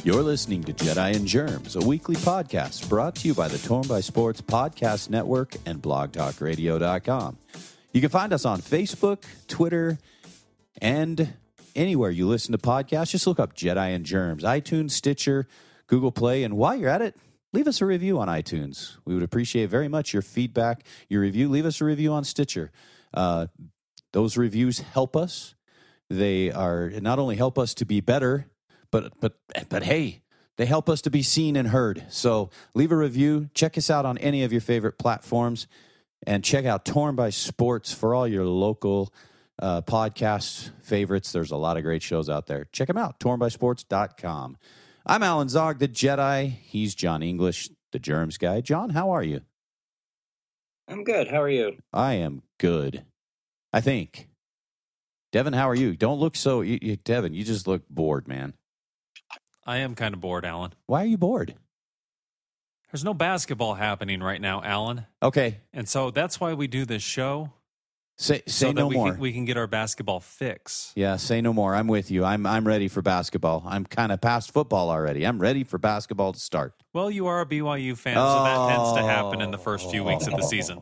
You're listening to Jedi and Germs, a weekly podcast brought to you by the Torn by Sports Podcast Network and blogtalkradio.com. You can find us on Facebook, Twitter, and anywhere you listen to podcasts. Just look up Jedi and Germs, iTunes, Stitcher, Google Play, and while you're at it, leave us a review on iTunes. We would appreciate very much your feedback, your review. Leave us a review on Stitcher. Those reviews help us. They are not only help us to be better, but hey, they help us to be seen and heard. So leave a review. Check us out on any of your favorite platforms, and check out Torn by Sports for all your local podcast favorites. There's a lot of great shows out there. Check them out, tornbysports.com. I'm Alan Zog, the Jedi. He's John English, the Germs guy. John, how are you? I'm good. How are you? I am good, I think. Devin, how are you? Don't look so... Devin, you just look bored, man. I am kind of bored, Alan. Why are you bored? There's no basketball happening right now, Alan. Okay. And so that's why we do this show. Say no more. We can get our basketball fix. Yeah, say no more. I'm with you. I'm ready for basketball. I'm kind of past football already. I'm ready for basketball to start. Well, you are a BYU fan, so that tends to happen in the first few weeks of the season.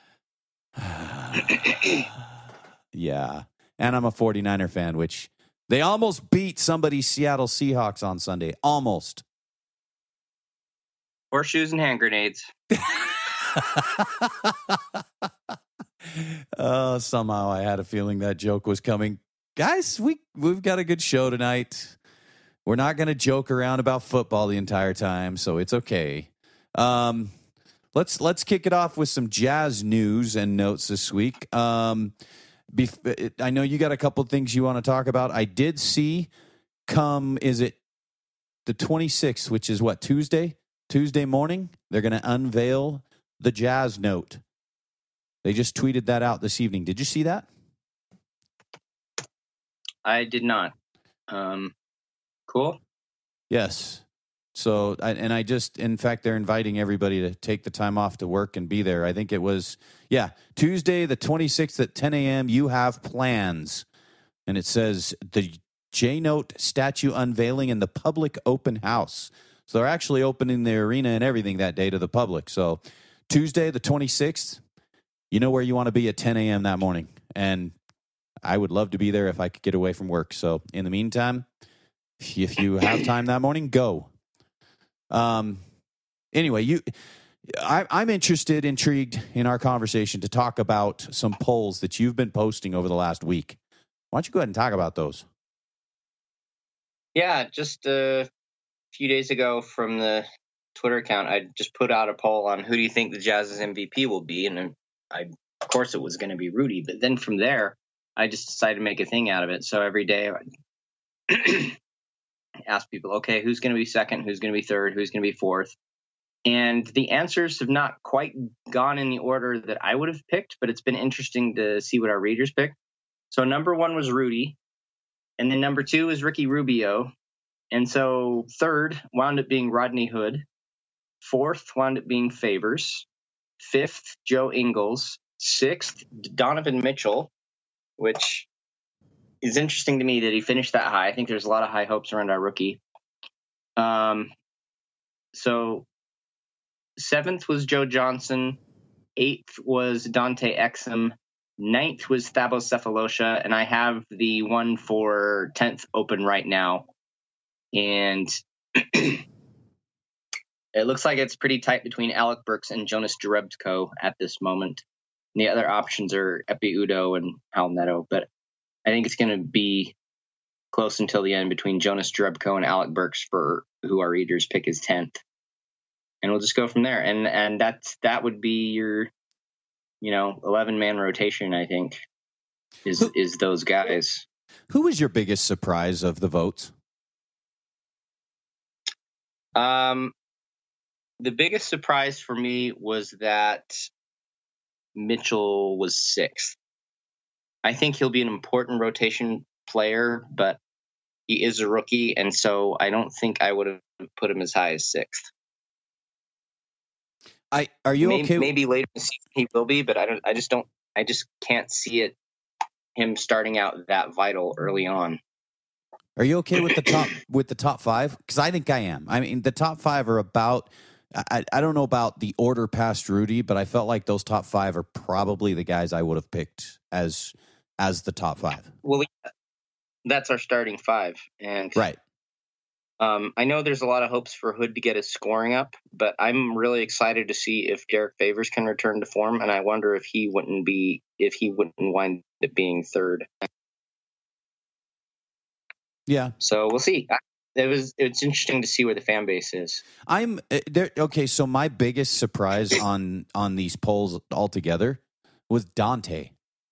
Yeah. And I'm a 49er fan, which they almost beat somebody's Seattle Seahawks on Sunday. Almost. Horseshoes and hand grenades. Somehow I had a feeling that joke was coming. Guys, we've got a good show tonight. We're not going to joke around about football the entire time, so it's okay. Let's kick it off with some Jazz news and notes this week. I know you got a couple things you want to talk about. I did see is it the 26th, which is what, Tuesday morning? They're going to unveil the Jazz note. They just tweeted that out this evening. Did you see that? I did not. Cool. Yes. So, in fact, they're inviting everybody to take the time off to work and be there. I think it was, Tuesday, the 26th at 10 a.m., you have plans. And it says the J-Note statue unveiling in the public open house. So they're actually opening the arena and everything that day to the public. So Tuesday, the 26th, you know where you want to be at 10 a.m. that morning. And I would love to be there if I could get away from work. So in the meantime, if you have time that morning, go. Anyway, I'm intrigued in our conversation to talk about some polls that you've been posting over the last week. Why don't you go ahead and talk about those? Yeah, just a few days ago from the Twitter account, I just put out a poll on who do you think the Jazz's MVP will be, and of course it was going to be Rudy. But then from there, I just decided to make a thing out of it. So every day I ask people, okay, who's going to be second? Who's going to be third? Who's going to be fourth? And the answers have not quite gone in the order that I would have picked, but it's been interesting to see what our readers picked. So number one was Rudy, and then number two was Ricky Rubio. And so third wound up being Rodney Hood. Fourth wound up being Favors. Fifth, Joe Ingles. Sixth, Donovan Mitchell, which is interesting to me that he finished that high. I think there's a lot of high hopes around our rookie. So seventh was Joe Johnson. Eighth was Dante Exum. Ninth was Thabo Cephalosha. And I have the one for 10th open right now. And it looks like it's pretty tight between Alec Burks and Jonas Jerebko at this moment. And the other options are Epi Udo and Al Neto. But I think it's going to be close until the end between Jonas Jerebko and Alec Burks for who our readers pick as 10th. And we'll just go from there. And that would be your, 11-man rotation, I think, is those guys. Who was your biggest surprise of the votes? The biggest surprise for me was that Mitchell was sixth. I think he'll be an important rotation player, but he is a rookie, and so I don't think I would have put him as high as sixth. Are you okay? Maybe later in the season he will be, but I just can't see him starting out that vital early on. Are you okay with the top five? Because I think I am. I mean, the top five are about. I don't know about the order past Rudy, but I felt like those top five are probably the guys I would have picked as the top five. Well, that's our starting five, and right. I know there's a lot of hopes for Hood to get his scoring up, but I'm really excited to see if Derek Favors can return to form, and I wonder if he wouldn't wind up being third. Yeah. So we'll see. It's interesting to see where the fan base is. I'm there. Okay, so my biggest surprise on these polls altogether was Dante.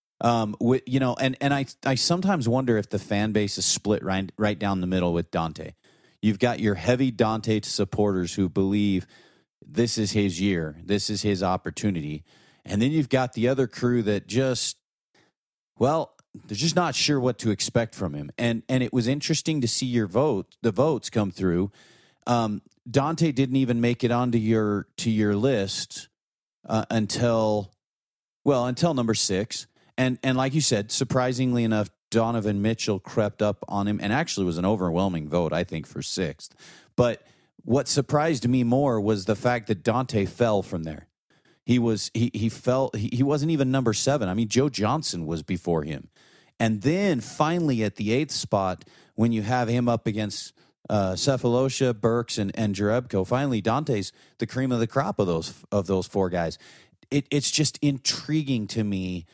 And I sometimes wonder if the fan base is split right down the middle with Dante. You've got your heavy Dante supporters who believe this is his year, this is his opportunity, and then you've got the other crew that just, well, they're just not sure what to expect from him. And it was interesting to see the votes come through. Dante didn't even make it onto your list until number 6. And like you said, surprisingly enough, Donovan Mitchell crept up on him and actually was an overwhelming vote, I think, for 6th. But what surprised me more was the fact that Dante fell from there. He fell. He wasn't even number 7. I mean, Joe Johnson was before him. And then finally at the 8th spot, when you have him up against Sefolosha, Burks, and Jerebko, finally Dante's the cream of the crop of those 4 guys. It's just intriguing to me.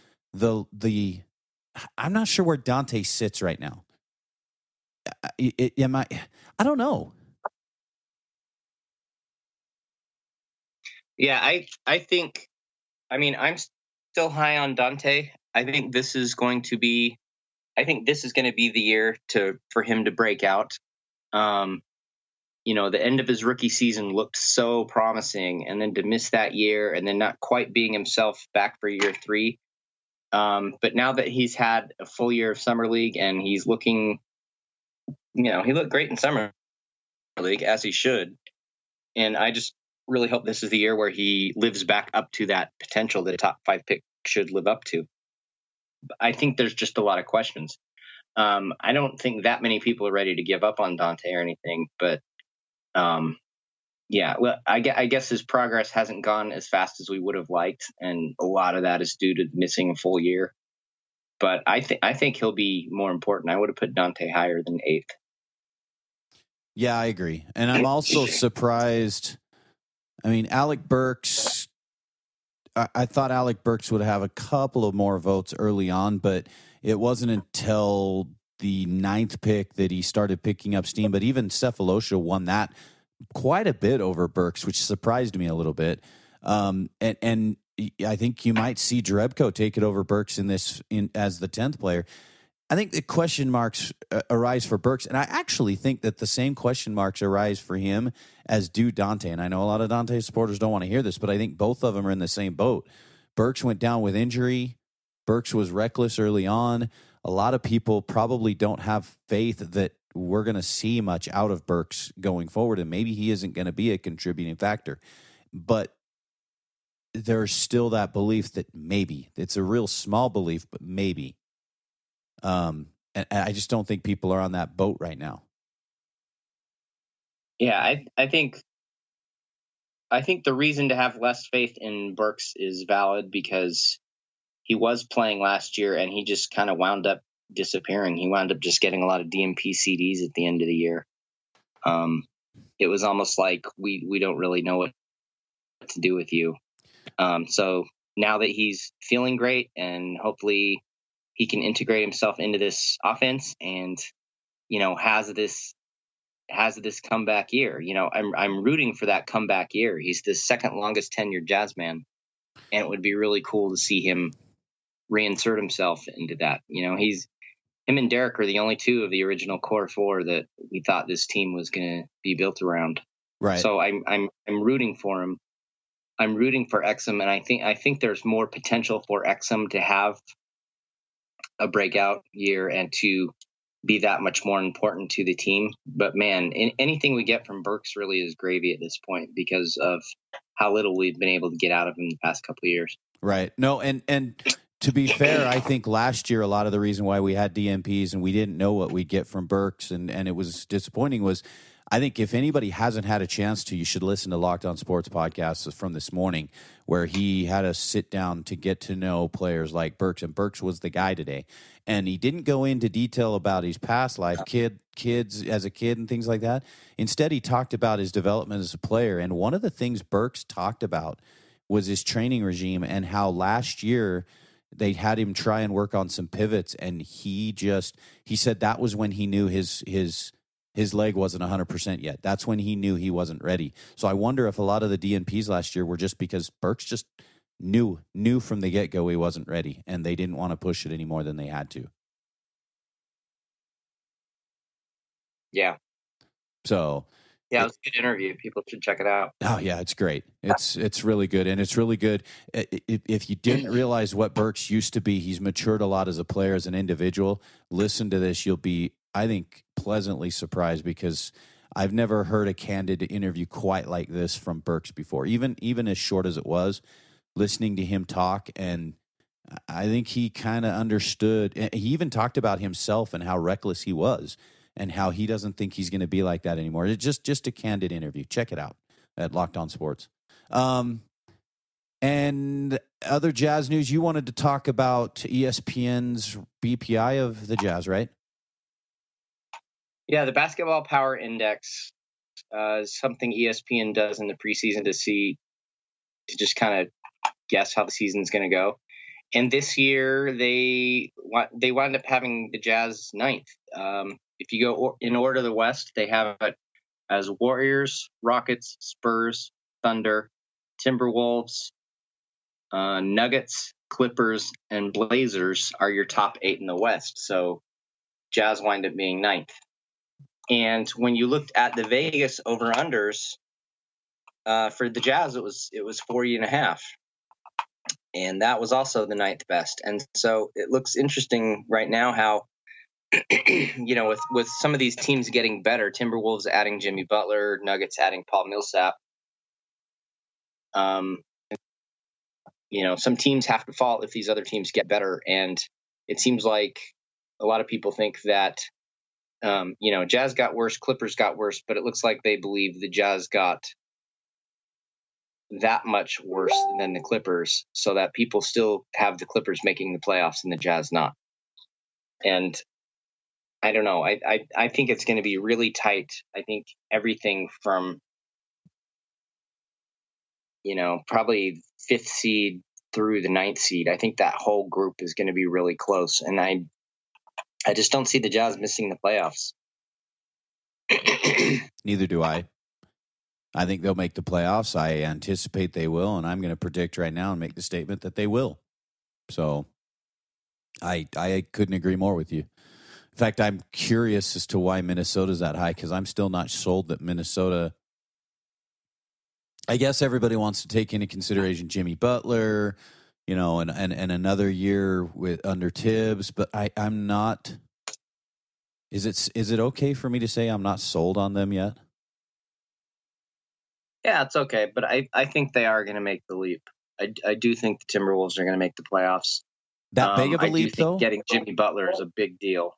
I'm not sure where Dante sits right now. I don't know. Yeah, I think. I mean, I'm still high on Dante. I think this is going to be the year for him to break out. The end of his rookie season looked so promising, and then to miss that year, and then not quite being himself back for year 3. But now that he's had a full year of summer league and he's looking, he looked great in summer league, as he should. And I just really hope this is the year where he lives back up to that potential that a top 5 pick should live up to. I think there's just a lot of questions. I don't think that many people are ready to give up on Dante or anything, but I guess his progress hasn't gone as fast as we would have liked, and a lot of that is due to missing a full year. But I think he'll be more important. I would have put Dante higher than 8th. Yeah, I agree, and I'm also surprised. I mean, Alec Burks. I thought Alec Burks would have a couple of more votes early on, but it wasn't until the 9th pick that he started picking up steam. But even Sefolosha won that quite a bit over Burks, which surprised me a little bit. And I think you might see Jerebko take it over Burks as the 10th player. I think the question marks arise for Burks, and I actually think that the same question marks arise for him as do Dante. And I know a lot of Dante supporters don't want to hear this, but I think both of them are in the same boat. Burks went down with injury. Burks was reckless early on. A lot of people probably don't have faith that we're going to see much out of Burks going forward, and maybe he isn't going to be a contributing factor. But there's still that belief that maybe. It's a real small belief, but maybe. And I just don't think people are on that boat right now. Yeah, I think the reason to have less faith in Burks is valid because he was playing last year and he just kind of wound up disappearing. He wound up just getting a lot of DMP CDs at the end of the year. It was almost like we don't really know what to do with you. So now that he's feeling great and hopefully he can integrate himself into this offense and, has this comeback year. I'm rooting for that comeback year. He's the second longest tenured Jazz man, and it would be really cool to see him reinsert himself into that. Him and Derek are the only 2 of the original core 4 that we thought this team was going to be built around. Right. So I'm rooting for him. I'm rooting for Exum, and I think there's more potential for Exum to have a breakout year and to be that much more important to the team. But man, anything we get from Burks really is gravy at this point because of how little we've been able to get out of him the past couple of years. Right. No, and to be fair, I think last year a lot of the reason why we had DNPs and we didn't know what we'd get from Burks and it was disappointing was I think if anybody hasn't had a chance to, you should listen to Locked On Sports podcast from this morning where he had us sit down to get to know players like Burks, and Burks was the guy today. And he didn't go into detail about his past life, kids as a kid and things like that. Instead, he talked about his development as a player. And one of the things Burks talked about was his training regime and how last year they had him try and work on some pivots, and he said that was when he knew his leg wasn't 100% yet. That's when he knew he wasn't ready. So I wonder if a lot of the DNPs last year were just because Burks just knew from the get-go he wasn't ready, and they didn't want to push it any more than they had to. Yeah. So yeah, it was a good interview. People should check it out. Oh yeah, it's great. It's really good, and it's really good. If you didn't realize what Burks used to be, he's matured a lot as a player, as an individual. Listen to this; you'll be, I think, pleasantly surprised because I've never heard a candid interview quite like this from Burks before. Even as short as it was, listening to him talk, and I think he kind of understood. He even talked about himself and how reckless he was, and how he doesn't think he's going to be like that anymore. It's just a candid interview. Check it out at Locked On Sports. And other Jazz news, you wanted to talk about ESPN's BPI of the Jazz, right? Yeah, the Basketball Power Index is something ESPN does in the preseason to just kind of guess how the season's going to go. And this year they wound up having the Jazz ninth. If you go in order of the West, they have it as Warriors, Rockets, Spurs, Thunder, Timberwolves, Nuggets, Clippers, and Blazers are your top 8 in the West. So Jazz wind up being ninth. And when you looked at the Vegas over-unders for the Jazz, it was 40.5. And that was also the ninth best. And so it looks interesting right now how, with some of these teams getting better, Timberwolves adding Jimmy Butler, Nuggets adding Paul Millsap. Some teams have to fall if these other teams get better. And it seems like a lot of people think that, Jazz got worse, Clippers got worse, but it looks like they believe the Jazz got that much worse than the Clippers, so that people still have the Clippers making the playoffs and the Jazz not. And I don't know. I think it's going to be really tight. I think everything from, probably 5th seed through the 9th seed, I think that whole group is going to be really close. And I just don't see the Jazz missing the playoffs. Neither do I. I think they'll make the playoffs. I anticipate they will, and I'm going to predict right now and make the statement that they will. So I couldn't agree more with you. In fact, I'm curious as to why Minnesota's that high, because I'm still not sold that Minnesota. I guess everybody wants to take into consideration Jimmy Butler, and another year under Tibbs, but I'm not. Is it okay for me to say I'm not sold on them yet? Yeah, it's okay, but I think they are going to make the leap. I do think the Timberwolves are going to make the playoffs. That big of a leap, though? Getting Jimmy Butler is a big deal.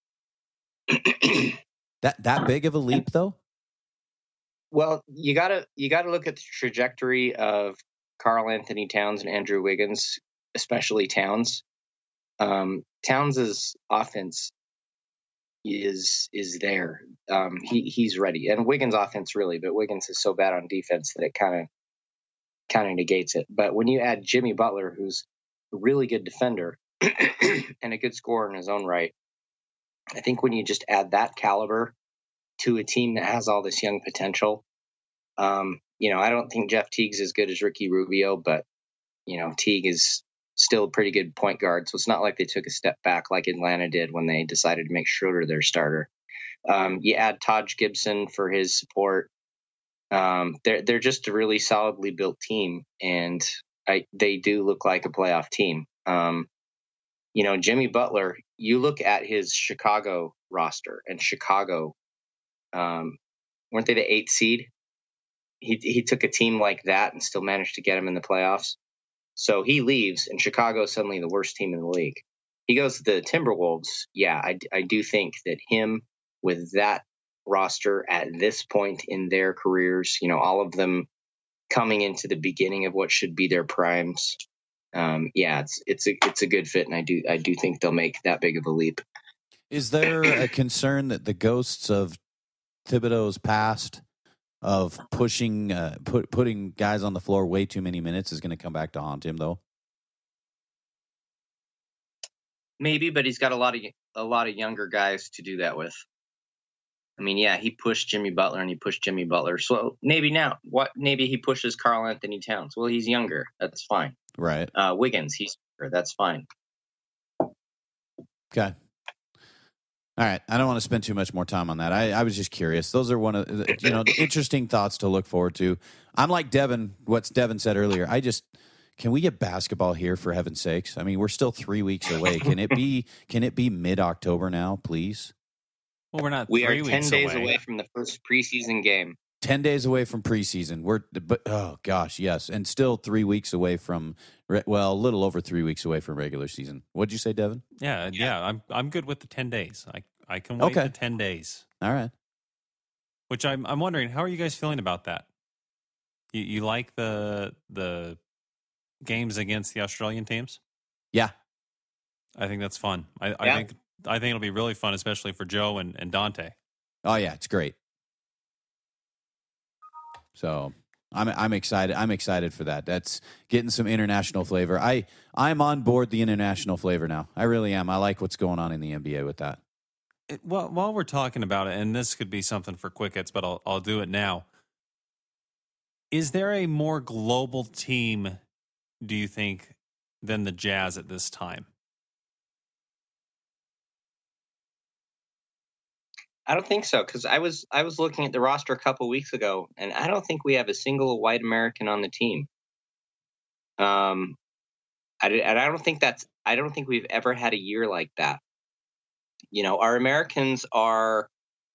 That big of a leap, though? Well, you gotta look at the trajectory of Karl Anthony Towns and Andrew Wiggins, especially Towns. Towns' offense is there. He's ready, and Wiggins' offense really, but Wiggins is so bad on defense that it kind of negates it. But when you add Jimmy Butler, who's a really good defender and a good scorer in his own right, I think when you just add that caliber to a team that has all this young potential, I don't think Jeff Teague's as good as Ricky Rubio, but Teague is still a pretty good point guard. So it's not like they took a step back like Atlanta did when they decided to make Schroeder their starter. You add Taj Gibson for his support. They're just a really solidly built team, and they do look like a playoff team. Jimmy Butler, you look at his Chicago roster, and Chicago, weren't they the 8th seed? He took a team like that and still managed to get him in the playoffs. So he leaves, and Chicago is suddenly the worst team in the league. He goes to the Timberwolves. Yeah, I do think that him with that roster at this point in their careers, all of them coming into the beginning of what should be their primes. It's a good fit, and I do think they'll make that big of a leap. Is there a concern that the ghosts of Thibodeau's past of pushing putting guys on the floor way too many minutes is going to come back to haunt him, though? Maybe, but he's got a lot of younger guys to do that with. I mean, yeah, he pushed Jimmy Butler and he pushed Jimmy Butler. So maybe he pushes Karl-Anthony Towns. Well, he's younger. That's fine. Right. Wiggins, he's younger. That's fine. Okay. All right. I don't want to spend too much more time on that. I was just curious. Those are one of interesting thoughts to look forward to. I'm like Devin, what Devin said earlier. Can we get basketball here for heaven's sakes? I mean, we're still 3 weeks away. Can it be mid-October now, please? Well, we're not. We are 10 days away from the first preseason game. 10 days away from preseason. Oh gosh, yes, and still 3 weeks away from. Well, a little over 3 weeks away from regular season. What'd you say, Devin? Yeah. I'm good with the 10 days. I can wait the 10 days. All right. Which I'm wondering, how are you guys feeling about that? You like the games against the Australian teams? Yeah, I think that's fun. I think it'll be really fun, especially for Joe and Dante. Oh yeah, it's great. So I'm excited. I'm excited for that. That's getting some international flavor. I'm on board the international flavor now. I really am. I like what's going on in the NBA with that. Well, while we're talking about it, and this could be something for Quick Hits, but I'll do it now. Is there a more global team, do you think, than the Jazz at this time? I don't think so, because I was looking at the roster a couple weeks ago, and I don't think we have a single white American on the team. I don't think we've ever had a year like that. Our Americans are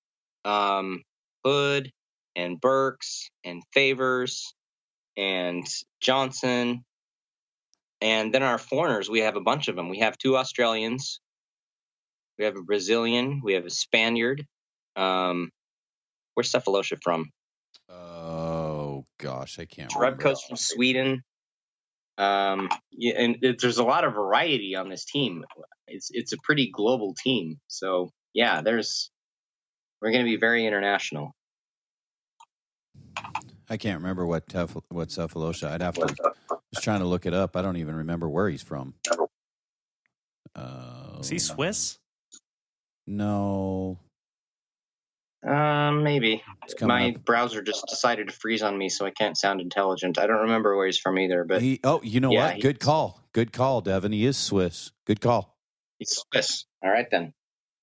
Hood and Burks and Favors and Johnson, and then our foreigners, we have a bunch of them. We have 2 Australians, we have a Brazilian, we have a Spaniard. Where's Cephalosha from? Oh gosh, I can't remember. Rebko's from Sweden. And there's a lot of variety on this team. It's a pretty global team. So yeah, we're going to be very international. I can't remember what Cephalosha. I'd have to. Just trying to look it up. I don't even remember where he's from. Is he Swiss? No. Maybe. My browser just decided to freeze on me, so I can't sound intelligent. I don't remember where he's from either. But you know what? Good call, Devin. He is Swiss. Good call. He's Swiss. All right then.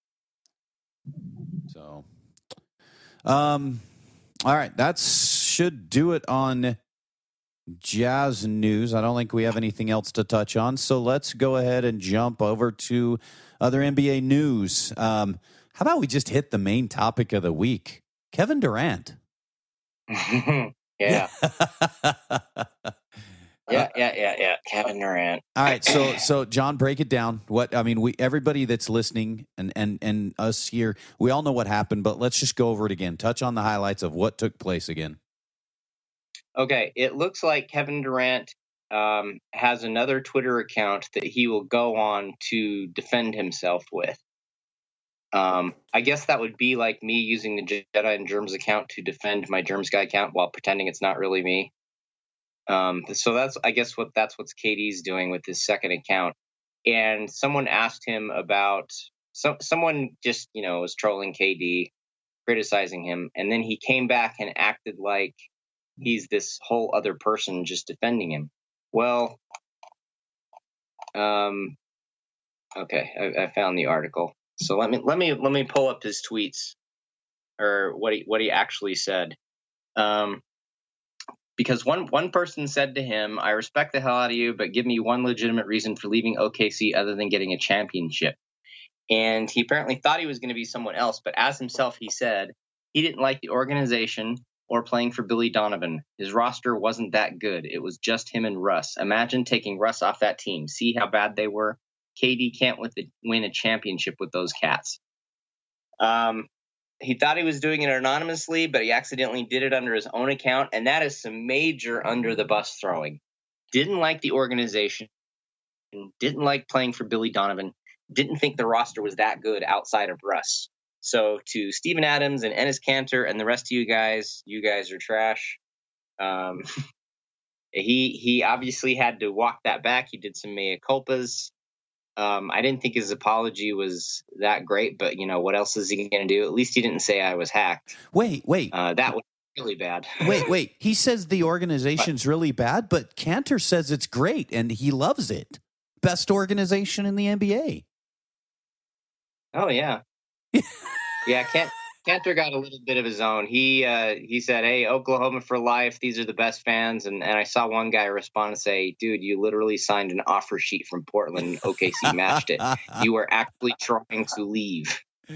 So, all right. That should do it on Jazz news. I don't think we have anything else to touch on. So let's go ahead and jump over to other NBA news. How about we just hit the main topic of the week? Kevin Durant. Yeah. Yeah. Kevin Durant. All right. So John, break it down. Everybody that's listening and us here, we all know what happened, but let's just go over it again. Touch on the highlights of what took place again. Okay. It looks like Kevin Durant has another Twitter account that he will go on to defend himself with. I guess that would be like me using the Jedi and Germs account to defend my Germs guy account while pretending it's not really me. So that's what's KD's doing with his second account. And someone asked him about someone just, was trolling KD, criticizing him. And then he came back and acted like he's this whole other person just defending him. Well, okay. I found the article. So let me pull up his tweets or what he actually said. Because one person said to him, "I respect the hell out of you, but give me one legitimate reason for leaving OKC other than getting a championship." And he apparently thought he was going to be someone else, but as himself, he said he didn't like the organization or playing for Billy Donovan. His roster wasn't that good. It was just him and Russ. Imagine taking Russ off that team. See how bad they were? KD can't win a championship with those cats. He thought he was doing it anonymously, but he accidentally did it under his own account, and that is some major under the bus throwing. Didn't like the organization, didn't like playing for Billy Donovan, didn't think the roster was that good outside of Russ. So to Steven Adams and Enes Kanter and the rest of you guys are trash. He obviously had to walk that back. He did some mea culpas. I didn't think his apology was that great, but what else is he going to do? At least he didn't say I was hacked. Wait. That was really bad. Wait. He says the organization's really bad, but Kanter says it's great and he loves it. Best organization in the NBA. Oh yeah. Yeah, Kanter got a little bit of his own. He said, "Hey, Oklahoma for life. These are the best fans." And I saw one guy respond and say, "Dude, you literally signed an offer sheet from Portland. OKC matched it. You were actually trying to leave."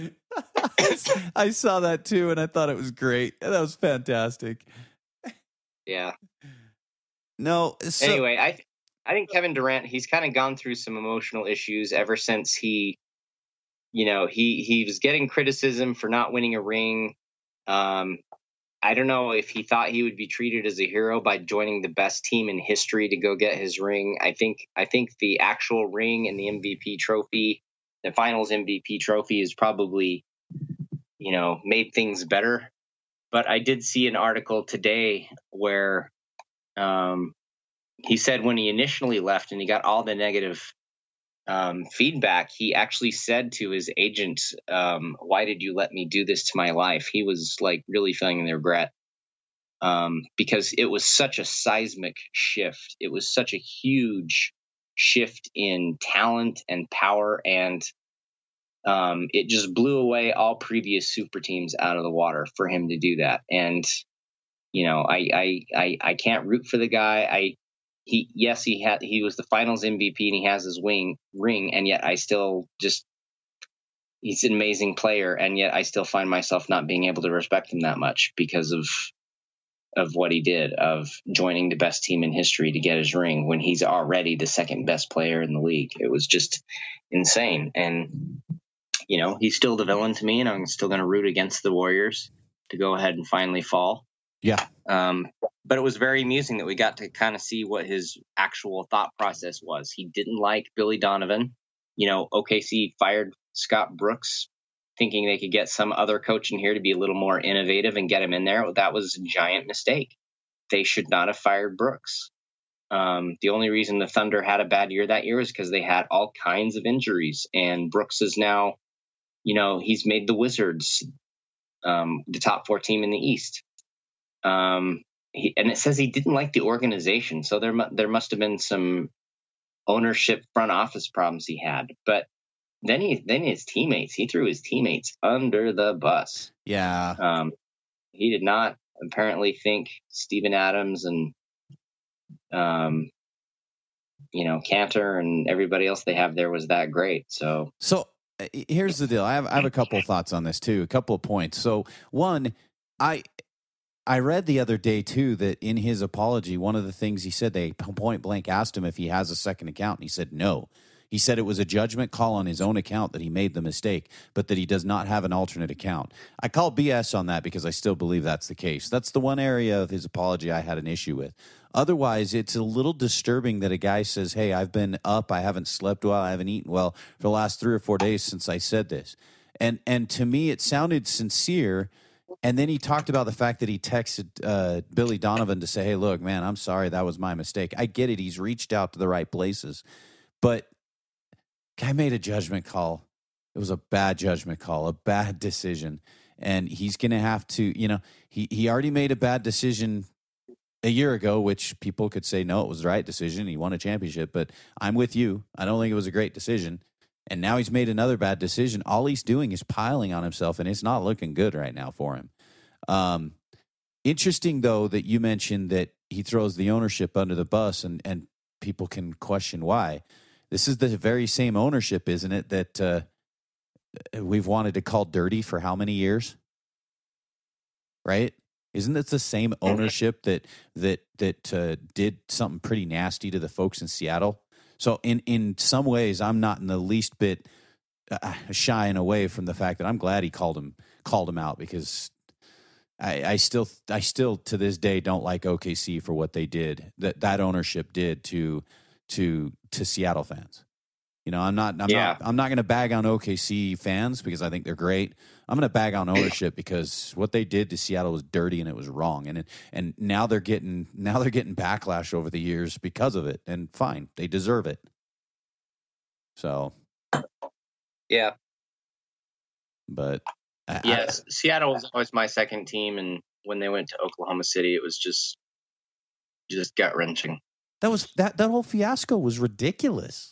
I saw that too, and I thought it was great. That was fantastic. Yeah. No. Anyway, I think Kevin Durant, he's kind of gone through some emotional issues ever since he was getting criticism for not winning a ring. I don't know if he thought he would be treated as a hero by joining the best team in history to go get his ring. I think the actual ring and the MVP trophy, the Finals MVP trophy, is probably, made things better. But I did see an article today where he said when he initially left and he got all the negative feedback, he actually said to his agent, "Why did you let me do this to my life?" He was like really feeling the regret because it was such a seismic shift. It was such a huge shift in talent and power, and it just blew away all previous super teams out of the water for him to do that. And I can't root for the guy. He was the Finals MVP and he has his ring, and yet he's an amazing player, and yet I still find myself not being able to respect him that much because of what he did, of joining the best team in history to get his ring when he's already the second best player in the league. It was just insane. And he's still the villain to me, and I'm still going to root against the Warriors to go ahead and finally fall. Yeah. But it was very amusing that we got to kind of see what his actual thought process was. He didn't like Billy Donovan. OKC fired Scott Brooks thinking they could get some other coach in here to be a little more innovative and get him in there. That was a giant mistake. They should not have fired Brooks. The only reason the Thunder had a bad year that year is because they had all kinds of injuries. And Brooks is now, he's made the Wizards the top 4 team in the East. And it says he didn't like the organization, so there must have been some ownership front office problems he had. But then his teammates, he threw his teammates under the bus. Yeah. He did not apparently think Steven Adams and Kanter and everybody else they have there was that great. So here's the deal. I have a couple of thoughts on this too. A couple of points. So one, I read the other day, too, that in his apology, one of the things he said, they point blank asked him if he has a second account, and he said no. He said it was a judgment call on his own account that he made the mistake, but that he does not have an alternate account. I call BS on that because I still believe that's the case. That's the one area of his apology I had an issue with. Otherwise, it's a little disturbing that a guy says, "Hey, I've been up, I haven't slept well, I haven't eaten well for the last 3 or 4 days since I said this." And to me, it sounded sincere. And then he talked about the fact that he texted Billy Donovan to say, "Hey, look, man, I'm sorry. That was my mistake." I get it. He's reached out to the right places. But guy made a judgment call. It was a bad judgment call, a bad decision. And he's going to have to, he already made a bad decision a year ago, which people could say, no, it was the right decision. He won a championship. But I'm with you. I don't think it was a great decision. And now he's made another bad decision. All he's doing is piling on himself, and it's not looking good right now for him. Interesting, though, that you mentioned that he throws the ownership under the bus, and people can question why. This is the very same ownership, isn't it, that we've wanted to call dirty for how many years? Right? Isn't it the same ownership that did something pretty nasty to the folks in Seattle? So in some ways, I'm not in the least bit shying away from the fact that I'm glad he called him out, because I still to this day don't like OKC for what they did, that ownership did to Seattle fans. You know, I'm not going to bag on OKC fans because I think they're great. I'm going to bag on ownership because what they did to Seattle was dirty and it was wrong. And now they're getting backlash over the years because of it. And fine, they deserve it. So, yeah. But yes, Seattle was always my second team, and when they went to Oklahoma City, it was just gut wrenching. That whole fiasco was ridiculous.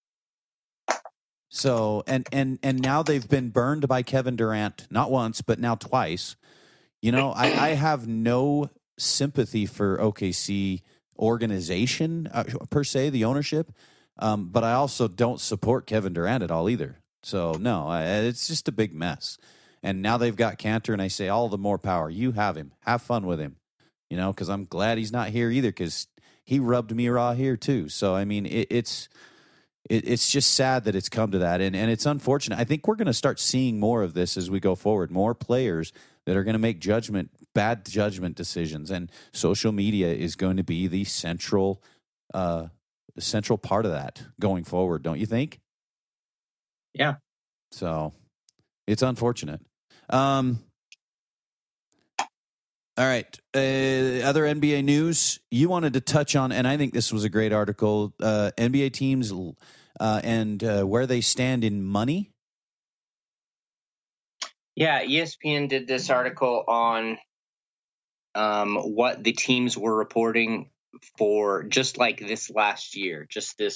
So and now they've been burned by Kevin Durant, not once, but now twice. You know, I have no sympathy for OKC organization per se, the ownership, but I also don't support Kevin Durant at all either. So no, it's just a big mess. And now they've got Cantor, and I say all the more power. You have him, have fun with him. You know, because I'm glad he's not here either, because he rubbed me raw here too. So I mean, it's just sad that it's come to that, and it's unfortunate. I think we're going to start seeing more of this as we go forward. More players that are going to make bad judgment decisions, and social media is going to be the central part of that going forward. Don't you think? Yeah. So it's unfortunate. All right. Other NBA news you wanted to touch on, and I think this was a great article. NBA teams and where they stand in money. Yeah, ESPN did this article on what the teams were reporting for just like this last year,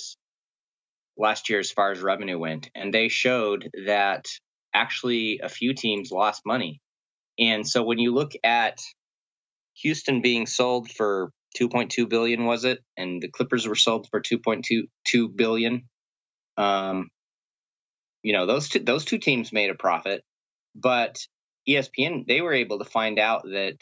as far as revenue went. And they showed that actually a few teams lost money. And so when you look at Houston being sold for $2.2 billion, was it? And the Clippers were sold for $2.22 billion. You know, those two teams made a profit, but ESPN, they were able to find out that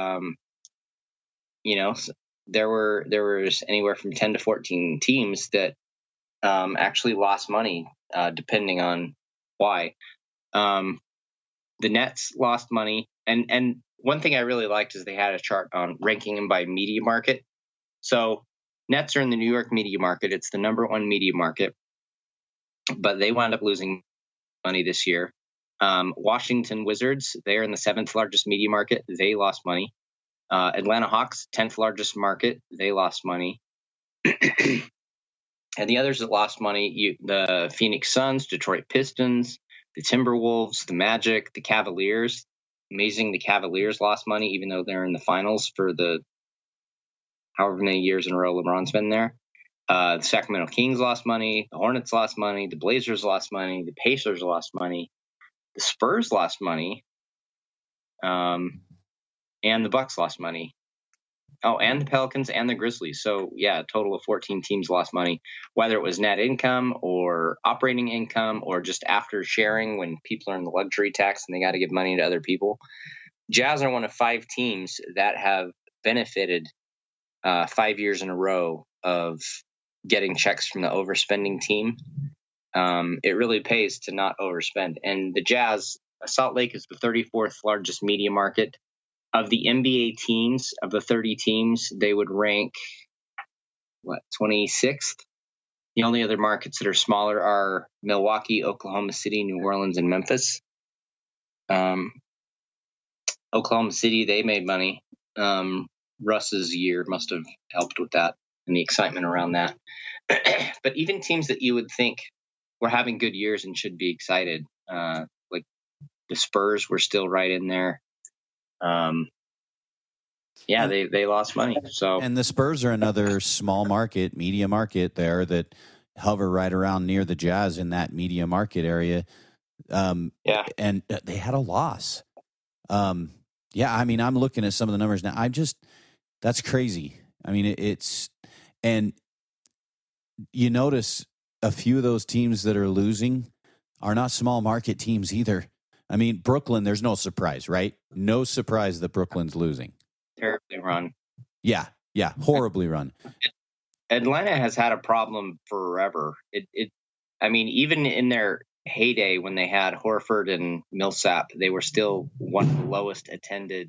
you know, there was anywhere from 10 to 14 teams that actually lost money, depending on why. The Nets lost money, and one thing I really liked is they had a chart on ranking them by media market. So Nets are in the New York media market. It's the number one media market, but they wound up losing money this year. Washington Wizards, they're in the 7th largest media market. They lost money. Atlanta Hawks, 10th largest market. They lost money. And the others that lost money, the Phoenix Suns, Detroit Pistons, the Timberwolves, the Magic, the Cavaliers. Amazing, the Cavaliers lost money, even though they're in the finals for the however many years in a row LeBron's been there. The Sacramento Kings lost money. The Hornets lost money. The Blazers lost money. The Pacers lost money. The Spurs lost money. And the Bucks lost money. Oh, and the Pelicans and the Grizzlies. So, yeah, a total of 14 teams lost money, whether it was net income or operating income or just after sharing when people are in the luxury tax and they got to give money to other people. Jazz are one of 5 teams that have benefited 5 years in a row of getting checks from the overspending team. It really pays to not overspend. And the Jazz, Salt Lake is the 34th largest media market. Of the NBA teams, of the 30 teams, they would rank, 26th? The only other markets that are smaller are Milwaukee, Oklahoma City, New Orleans, and Memphis. Oklahoma City, they made money. Russ's year must have helped with that and the excitement around that. But even teams that you would think were having good years and should be excited, like the Spurs were still right in there. They lost money. So, and the Spurs are another small market, media market there that hover right around near the Jazz in that media market area. And they had a loss. I mean, I'm looking at some of the numbers now. That's crazy. I mean, and you notice a few of those teams that are losing are not small market teams either. I mean, Brooklyn, there's no surprise, right? No surprise that Brooklyn's losing. run. Yeah, horribly run. Atlanta has had a problem forever. I mean, even in their heyday when they had Horford and Millsap, they were still one of the lowest attended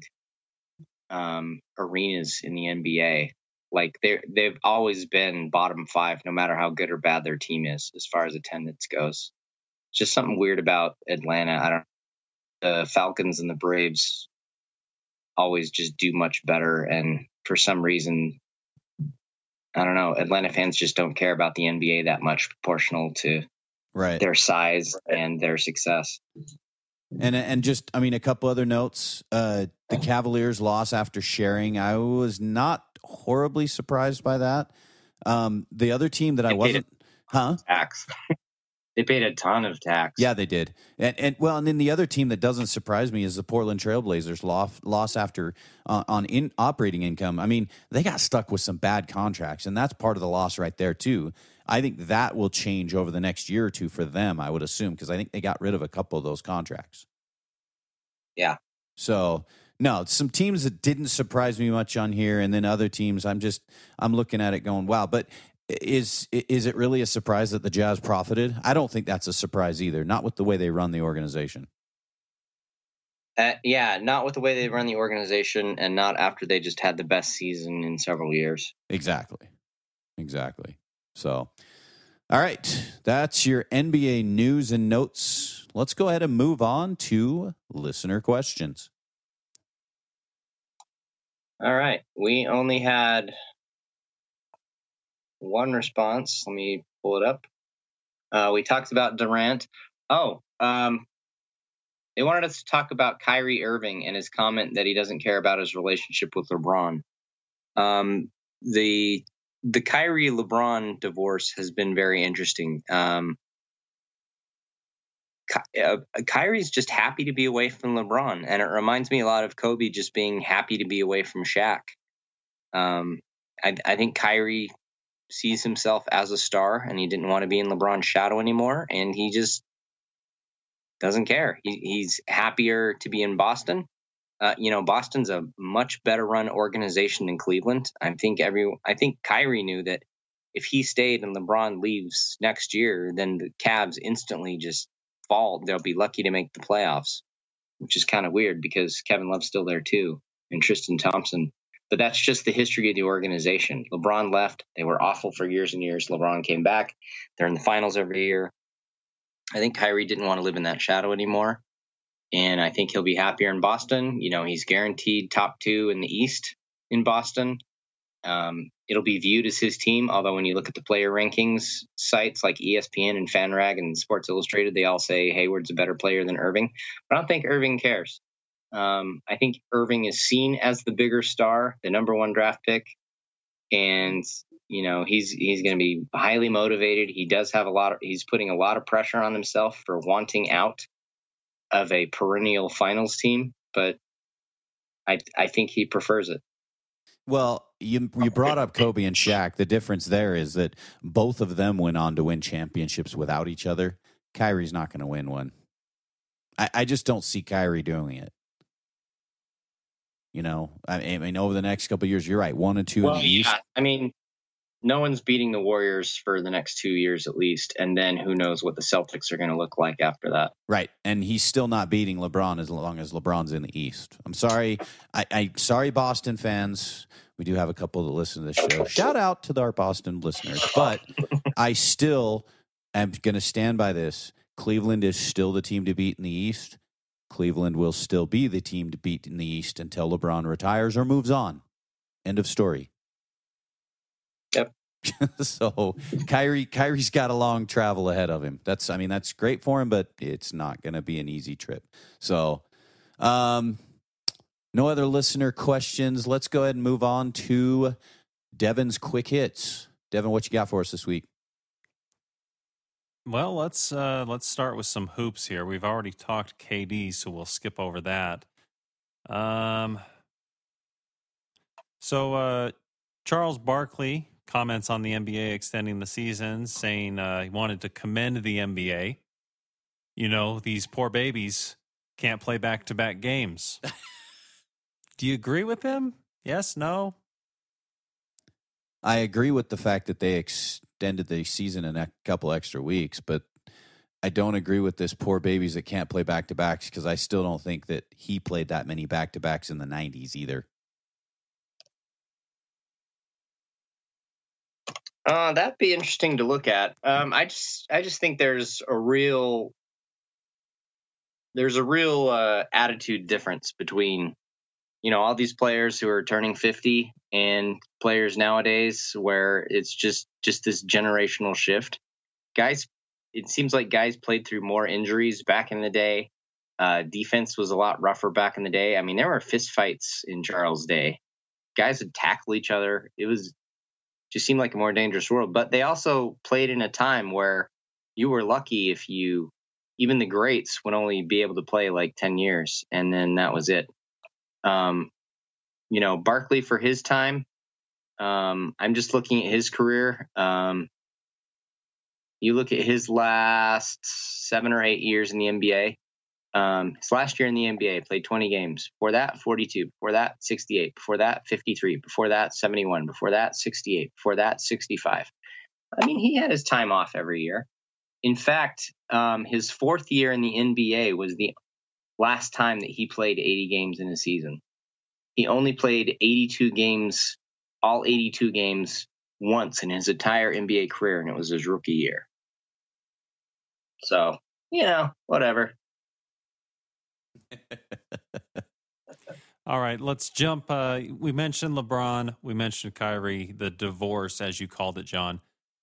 arenas in the NBA. Like they've always been bottom 5, no matter how good or bad their team is, as far as attendance goes. It's just something weird about Atlanta. The Falcons and the Braves always just do much better, and for some reason, I don't know, Atlanta fans just don't care about the NBA that much, proportional to their size and their success. And just, I mean, a couple other notes. The Cavaliers loss after sharing, I was not horribly surprised by that. The other team that I wasn't, tax. They paid a ton of tax. Yeah, they did. And then the other team that doesn't surprise me is the Portland Trailblazers loss after on operating income. I mean, they got stuck with some bad contracts, and that's part of the loss right there too. I think that will change over the next year or two for them, I would assume, because I think they got rid of a couple of those contracts. Yeah. So, no, some teams that didn't surprise me much on here, and then other teams I'm looking at it going, wow. But is it really a surprise that the Jazz profited? I don't think that's a surprise either, not with the way they run the organization. Yeah, not with the way they run the organization, and not after they just had the best season in several years. Exactly. So, all right, that's your NBA news and notes. Let's go ahead and move on to listener questions. All right, we only had one response. Let me pull it up. We talked about Durant. They wanted us to talk about Kyrie Irving and his comment that he doesn't care about his relationship with LeBron. The Kyrie LeBron divorce has been very interesting. Kyrie's just happy to be away from LeBron, and it reminds me a lot of Kobe just being happy to be away from Shaq. I think Kyrie sees himself as a star, and he didn't want to be in LeBron's shadow anymore, and he just doesn't care. He's happier to be in Boston. Boston's a much better run organization than Cleveland. I think Kyrie knew that if he stayed and LeBron leaves next year, then the Cavs instantly just fall. They'll be lucky to make the playoffs, which is kind of weird because Kevin Love's still there too, and Tristan Thompson. But that's just the history of the organization. LeBron left. They were awful for years and years. LeBron came back. They're in the finals every year. I think Kyrie didn't want to live in that shadow anymore. And I think he'll be happier in Boston. He's guaranteed top 2 in the East in Boston. It'll be viewed as his team, although when you look at the player rankings sites like ESPN and FanRag and Sports Illustrated, they all say Hayward's a better player than Irving. But I don't think Irving cares. I think Irving is seen as the bigger star, the number 1 draft pick. And, he's going to be highly motivated. He does have he's putting a lot of pressure on himself for wanting out of a perennial finals team, but I think he prefers it. Well, you brought up Kobe and Shaq. The difference there is that both of them went on to win championships without each other. Kyrie's not going to win one. I just don't see Kyrie doing it. I mean, over the next couple of years, you're right, 1 and 2 in the East. I mean, no one's beating the Warriors for the next 2 years at least, and then who knows what the Celtics are going to look like after that. Right, and he's still not beating LeBron as long as LeBron's in the East. I'm sorry. Sorry, Boston fans. We do have a couple that listen to this show. Shout out to our Boston listeners. But I still am going to stand by this. Cleveland is still the team to beat in the East. Cleveland will still be the team to beat in the East until LeBron retires or moves on. End of story. Yep. So Kyrie's got a long travel ahead of him. That's great for him, but it's not going to be an easy trip. So, no other listener questions. Let's go ahead and move on to Devin's quick hits. Devin, what you got for us this week? Well, let's start with some hoops here. We've already talked KD, so we'll skip over that. So Charles Barkley comments on the NBA extending the season, saying he wanted to commend the NBA. These poor babies can't play back-to-back games. Do you agree with him? Yes, no? I agree with the fact that they extended the season a couple extra weeks, but I don't agree with this poor babies that can't play back-to-backs because I still don't think that he played that many back-to-backs in the 90s either. That'd be interesting to look at. I just think there's a real attitude difference between, all these players who are turning 50 and players nowadays where it's just this generational shift. Guys, it seems like guys played through more injuries back in the day. Defense was a lot rougher back in the day. I mean, there were fist fights in Charles' day. Guys would tackle each other. It just seemed like a more dangerous world. But they also played in a time where you were lucky if even the greats would only be able to play like 10 years, and then that was it. Barkley for his time, I'm just looking at his career. You look at his last 7 or 8 years in the NBA. His last year in the NBA, played 20 games. Before that, 42. Before that, 68. Before that, 53. Before that, 71. Before that, 68. Before that, 65. I mean, he had his time off every year. In fact, his 4th year in the NBA was the last time that he played 80 games in a season. He only played 82 games, all 82 games, once in his entire NBA career, and it was his rookie year. So, whatever. All right, let's jump. We mentioned LeBron. We mentioned Kyrie, the divorce, as you called it, John.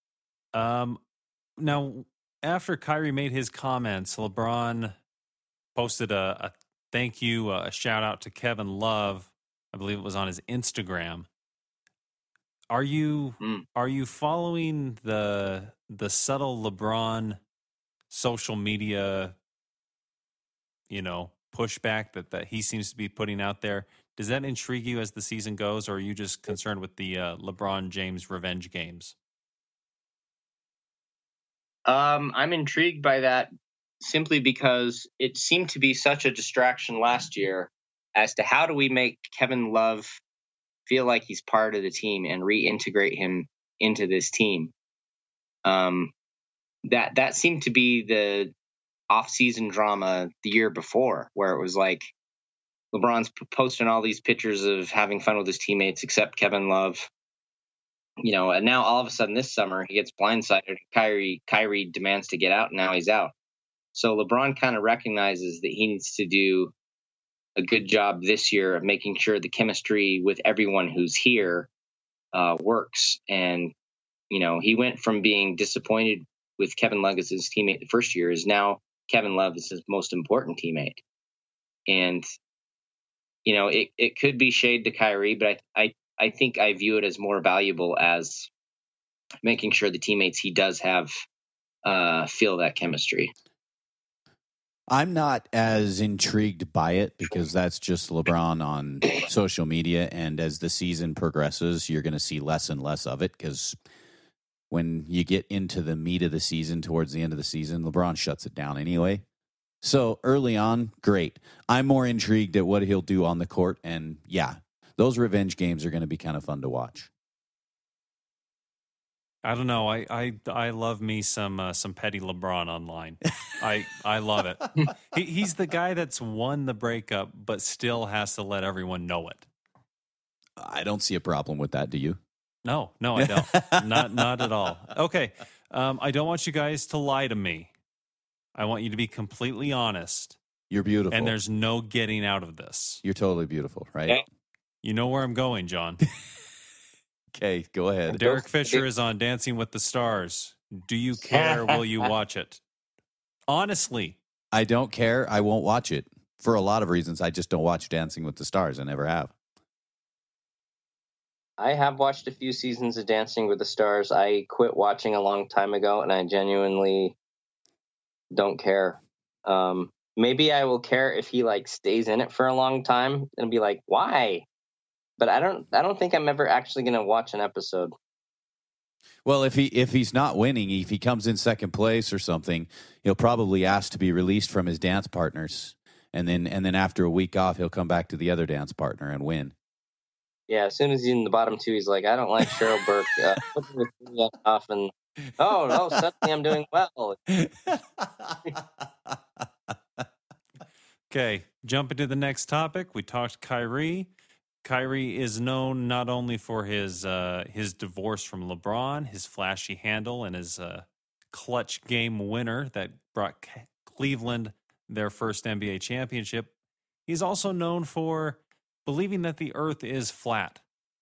Now, after Kyrie made his comments, LeBron posted a thank you, a shout out to Kevin Love. I believe it was on his Instagram. Are you following the subtle LeBron social media, pushback that he seems to be putting out there? Does that intrigue you as the season goes, or are you just concerned with the LeBron James revenge games? I'm intrigued by that simply because it seemed to be such a distraction last year as to how do we make Kevin Love feel like he's part of the team and reintegrate him into this team. That seemed to be the off-season drama the year before, where it was like LeBron's posting all these pictures of having fun with his teammates except Kevin Love. And now all of a sudden this summer he gets blindsided. Kyrie demands to get out, and now he's out. So LeBron kind of recognizes that he needs to do a good job this year of making sure the chemistry with everyone who's here works. And, he went from being disappointed with Kevin Love as his teammate the first year is now Kevin Love is his most important teammate. And, it could be shade to Kyrie, but I think I view it as more valuable as making sure the teammates he does have feel that chemistry. I'm not as intrigued by it because that's just LeBron on social media. And as the season progresses, you're going to see less and less of it because when you get into the meat of the season, towards the end of the season, LeBron shuts it down anyway. So early on, great. I'm more intrigued at what he'll do on the court. And yeah, those revenge games are going to be kind of fun to watch. I don't know. I love me some petty LeBron online. I love it. He's the guy that's won the breakup, but still has to let everyone know it. I don't see a problem with that. Do you? No, I don't. not at all. Okay. I don't want you guys to lie to me. I want you to be completely honest. You're beautiful. And there's no getting out of this. You're totally beautiful, right? Okay. You know where I'm going, John. Okay, go ahead. Derek Fisher is on Dancing with the Stars. Do you care? Will you watch it? Honestly. I don't care. I won't watch it. For a lot of reasons, I just don't watch Dancing with the Stars. I never have. I have watched a few seasons of Dancing with the Stars. I quit watching a long time ago, and I genuinely don't care. Maybe I will care if he stays in it for a long time and be like, why? But I don't think I'm ever actually going to watch an episode. Well, if he's not winning, if he comes in second place or something, he'll probably ask to be released from his dance partners, and then after a week off, he'll come back to the other dance partner and win. Yeah, as soon as he's in the bottom two, he's like, I don't like Cheryl Burke. Put the thing off and, oh, no, suddenly I'm doing well. Okay, jumping to the next topic. We talked Kyrie. Kyrie is known not only for his divorce from LeBron, his flashy handle, and his clutch game winner that brought Cleveland their first NBA championship. He's also known for believing that the earth is flat.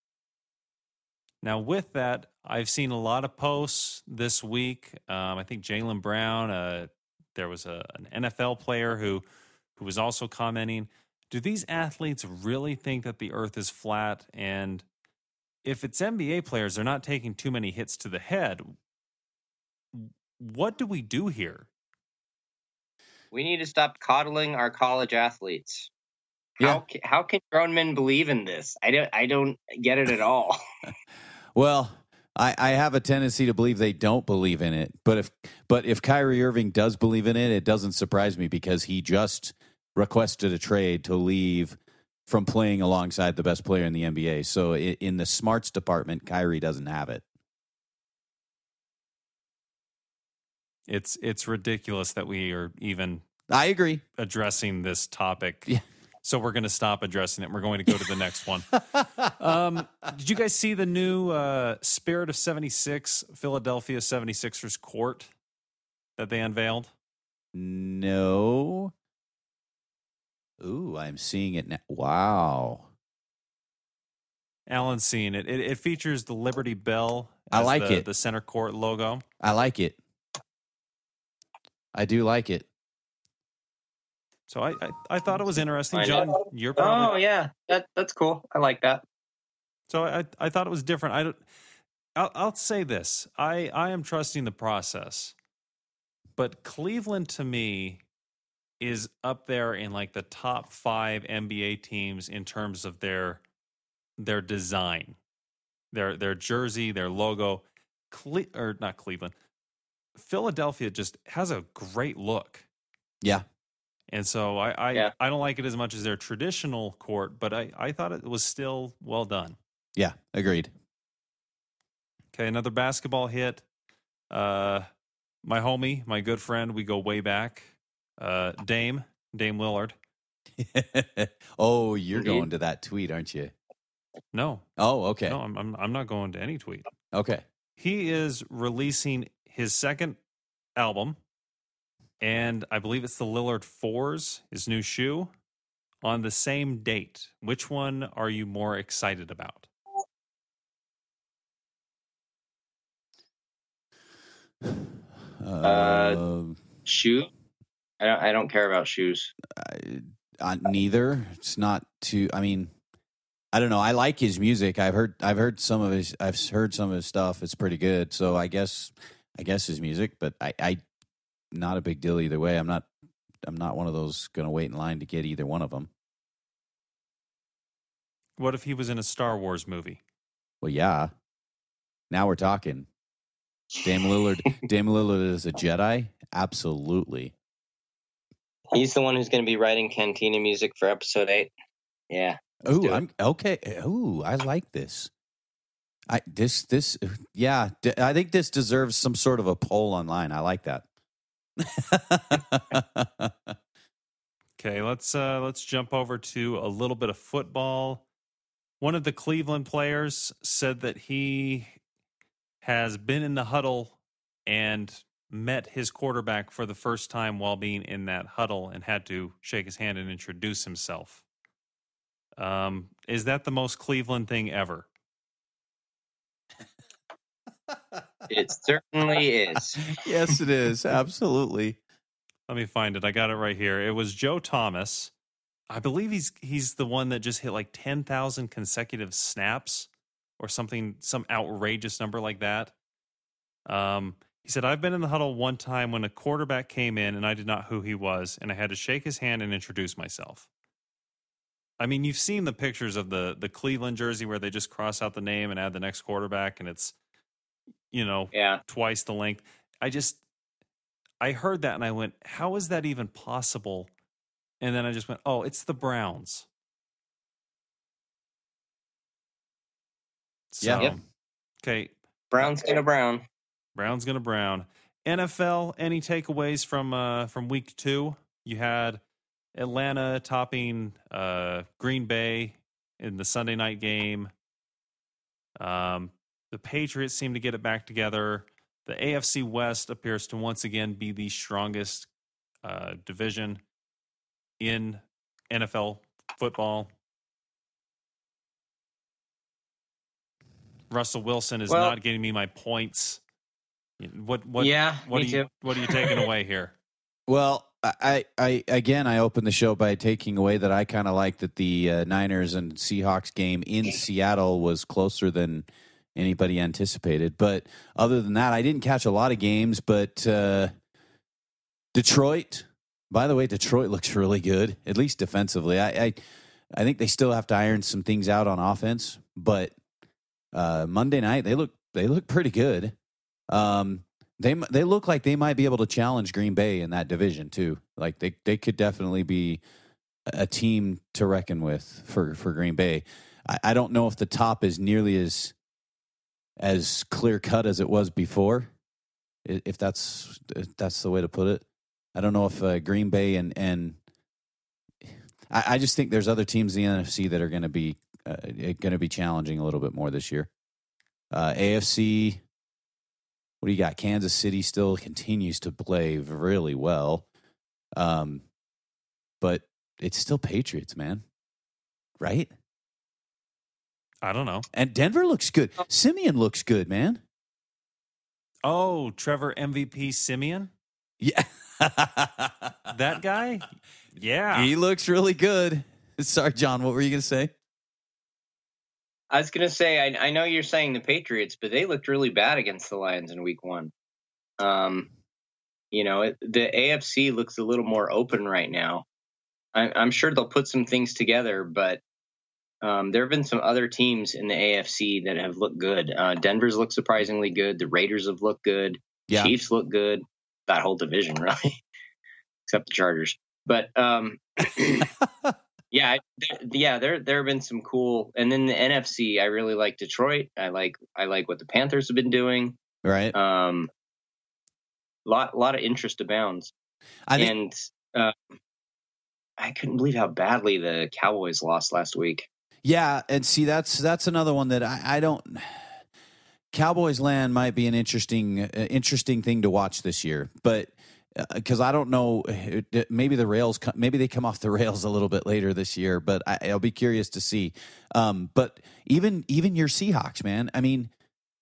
Now, with that, I've seen a lot of posts this week. I think Jaylen Brown, there was an NFL player who was also commenting, do these athletes really think that the earth is flat? And if it's NBA players, they're not taking too many hits to the head. What do we do here? We need to stop coddling our college athletes. Yeah. How can grown men believe in this? I don't get it at all. Well, I have a tendency to believe they don't believe in it. But if Kyrie Irving does believe in it, it doesn't surprise me because he just requested a trade to leave from playing alongside the best player in the NBA. So in the smarts department, Kyrie doesn't have it. It's ridiculous that we are even I agree addressing this topic. Yeah. So we're going to stop addressing it. We're going to go to the next one. Did you guys see the new Spirit of 76 Philadelphia 76ers court that they unveiled? No. Ooh, I'm seeing it now. Wow. Alan's seeing it. It features the Liberty Bell. I like it. The center court logo. I like it. I do like it. So I thought it was interesting. John, you're probably... Oh, yeah. That's cool. I like that. So I thought it was different. I'll say this. I am trusting the process. But Cleveland, to me, is up there in like the top 5 NBA teams in terms of their design, their jersey, their logo. Or not Cleveland. Philadelphia just has a great look. Yeah. And so I don't like it as much as their traditional court, but I thought it was still well done. Yeah, agreed. Okay, another basketball hit. My homie, my good friend, we go way back. Dame Lillard. Oh, you're going to that tweet, aren't you? No. Oh, okay. No, I'm not going to any tweet. Okay. He is releasing his second album, and I believe it's the Lillard 4s, his new shoe, on the same date. Which one are you more excited about? Shoe? I don't care about shoes. Neither. It's not too. I mean, I don't know. I like his music. I've heard some of his stuff. It's pretty good. So I guess his music, but I not a big deal either way. I'm not one of those going to wait in line to get either one of them. What if he was in a Star Wars movie? Well, yeah. Now we're talking. Dame Lillard is a Jedi? Absolutely. He's the one who's going to be writing Cantina music for episode 8. Yeah. Ooh, I'm okay. Ooh, I like this. I think this deserves some sort of a poll online. I like that. Okay, let's jump over to a little bit of football. One of the Cleveland players said that he has been in the huddle and met his quarterback for the first time while being in that huddle and had to shake his hand and introduce himself. Is that the most Cleveland thing ever? It certainly is. Yes, it is. Absolutely. Let me find it. I got it right here. It was Joe Thomas. I believe he's the one that just hit like 10,000 consecutive snaps or something, some outrageous number like that. He said, I've been in the huddle one time when a quarterback came in and I did not know who he was, and I had to shake his hand and introduce myself. I mean, you've seen the pictures of the Cleveland jersey where they just cross out the name and add the next quarterback, and it's, twice the length. I heard that and I went, how is that even possible? And then I just went, oh, it's the Browns. So, Yep. Okay. Brown's gonna Brown. Brown's gonna Brown. NFL, any takeaways from week 2? You had Atlanta topping Green Bay in the Sunday night game. The Patriots seem to get it back together. The AFC West appears to once again be the strongest division in NFL football. Russell Wilson is not getting me my points. What are you taking away here? Well, I opened the show by taking away that I kind of like that the Niners and Seahawks game in Seattle was closer than anybody anticipated. But other than that, I didn't catch a lot of games. But Detroit, by the way, Detroit looks really good, at least defensively. I think they still have to iron some things out on offense, but Monday night they look pretty good. They look like they might be able to challenge Green Bay in that division too. Like they could definitely be a team to reckon with for Green Bay. I don't know if the top is nearly as clear cut as it was before, if that's the way to put it. I don't know if Green Bay and I just think there's other teams in the NFC that are going to be challenging a little bit more this year. AFC. What do you got? Kansas City still continues to play really well. But it's still Patriots, man. Right? I don't know. And Denver looks good. Simeon looks good, man. Oh, Trevor MVP Simeon? Yeah. That guy? Yeah. He looks really good. Sorry, John, what were you going to say? I was going to say, I know you're saying the Patriots, but they looked really bad against the Lions in week 1. The AFC looks a little more open right now. I'm sure they'll put some things together, but there have been some other teams in the AFC that have looked good. Denver's looked surprisingly good. The Raiders have looked good. Yeah. Chiefs look good. That whole division, really, except the Chargers. But yeah, there have been some cool. And then the NFC, I really like Detroit. I like what the Panthers have been doing. Right. Lot of interest abounds. I couldn't believe how badly the Cowboys lost last week. Yeah, and see that's another one that I don't. Cowboys land might be an interesting thing to watch this year, but because I don't know, maybe they come off the rails a little bit later this year, but I'll be curious to see. But even your Seahawks, man, I mean,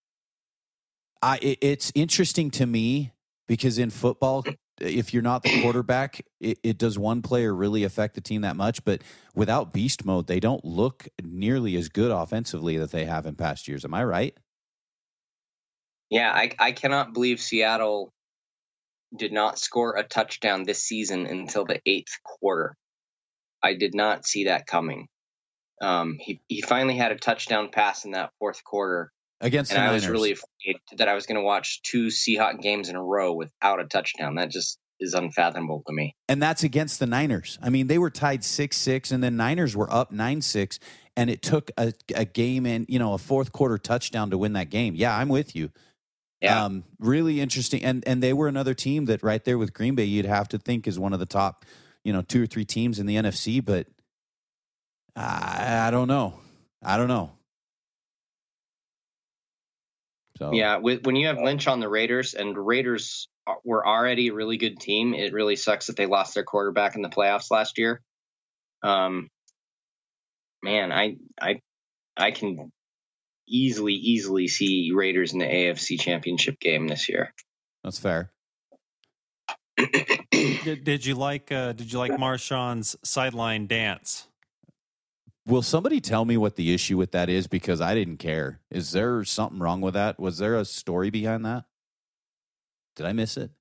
it's interesting to me because in football, if you're not the quarterback, it does one player really affect the team that much. But without beast mode, they don't look nearly as good offensively that they have in past years. Am I right? Yeah, I cannot believe Seattle did not score a touchdown this season until the 8th quarter. I did not see that coming. He finally had a touchdown pass in that 4th quarter. Against the Niners. I was really afraid that I was going to watch 2 Seahawks games in a row without a touchdown. That just is unfathomable to me. And that's against the Niners. I mean, they were tied 6-6, and then Niners were up 9-6, and it took a game and a 4th quarter touchdown to win that game. Yeah, I'm with you. Yeah. Really interesting. And they were another team that right there with Green Bay, you'd have to think is one of the top, 2 or 3 teams in the NFC, but I don't know. So yeah, when you have Lynch on the Raiders, and the Raiders were already a really good team, it really sucks that they lost their quarterback in the playoffs last year. Man, I can easily see Raiders in the AFC Championship game this year. That's fair. Did you like Marshawn's sideline dance? Will somebody tell me what the issue with that is? Because I didn't care. Is there something wrong with that? Was there a story behind that? Did I miss it?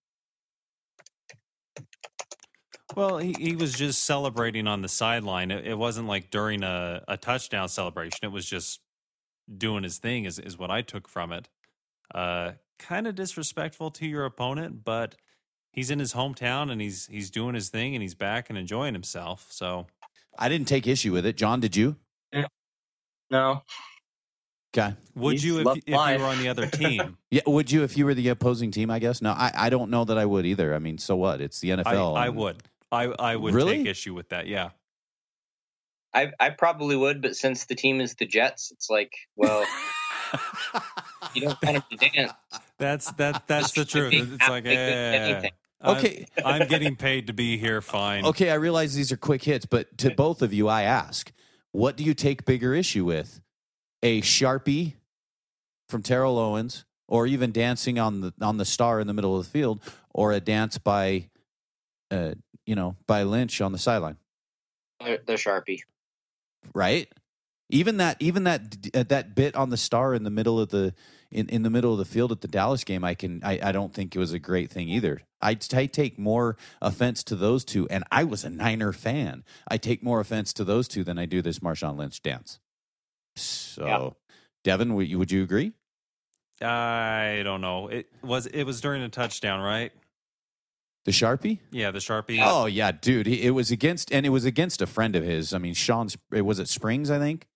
Well, he was just celebrating on the sideline. It wasn't like during a touchdown celebration. It was just doing his thing is what I took from it. Kind of disrespectful to your opponent, but he's in his hometown and he's doing his thing and he's back and enjoying himself. So I didn't take issue with it. John, did you? No. Okay. Would you if you were on the other team? Yeah. Would you if you were the opposing team? I guess. No, I don't know that I would either. I mean, so what? It's the NFL. I would. I would Really? take issue with that. Yeah. I probably would, but since the team is the Jets, it's like, well, you don't want him to dance. That's the truth. It's like, Okay. I'm getting paid to be here. Fine. Okay, I realize these are quick hits, but to both of you, I ask, what do you take bigger issue with? A Sharpie from Terrell Owens, or even dancing on the star in the middle of the field, or a dance by by Lynch on the sideline? The Sharpie. Right? Even that bit on the star in the middle of the in the middle of the field at the Dallas game, I don't think it was a great thing either. I take more offense to those two, and I was a Niner fan. I take more offense to those two than I do this Marshawn Lynch dance. So, yeah. Devin, would you agree? I don't know. It was during a touchdown, right? The Sharpie? Yeah, the Sharpie. Oh yeah, dude. It was against a friend of his. I mean, was it Springs, I think?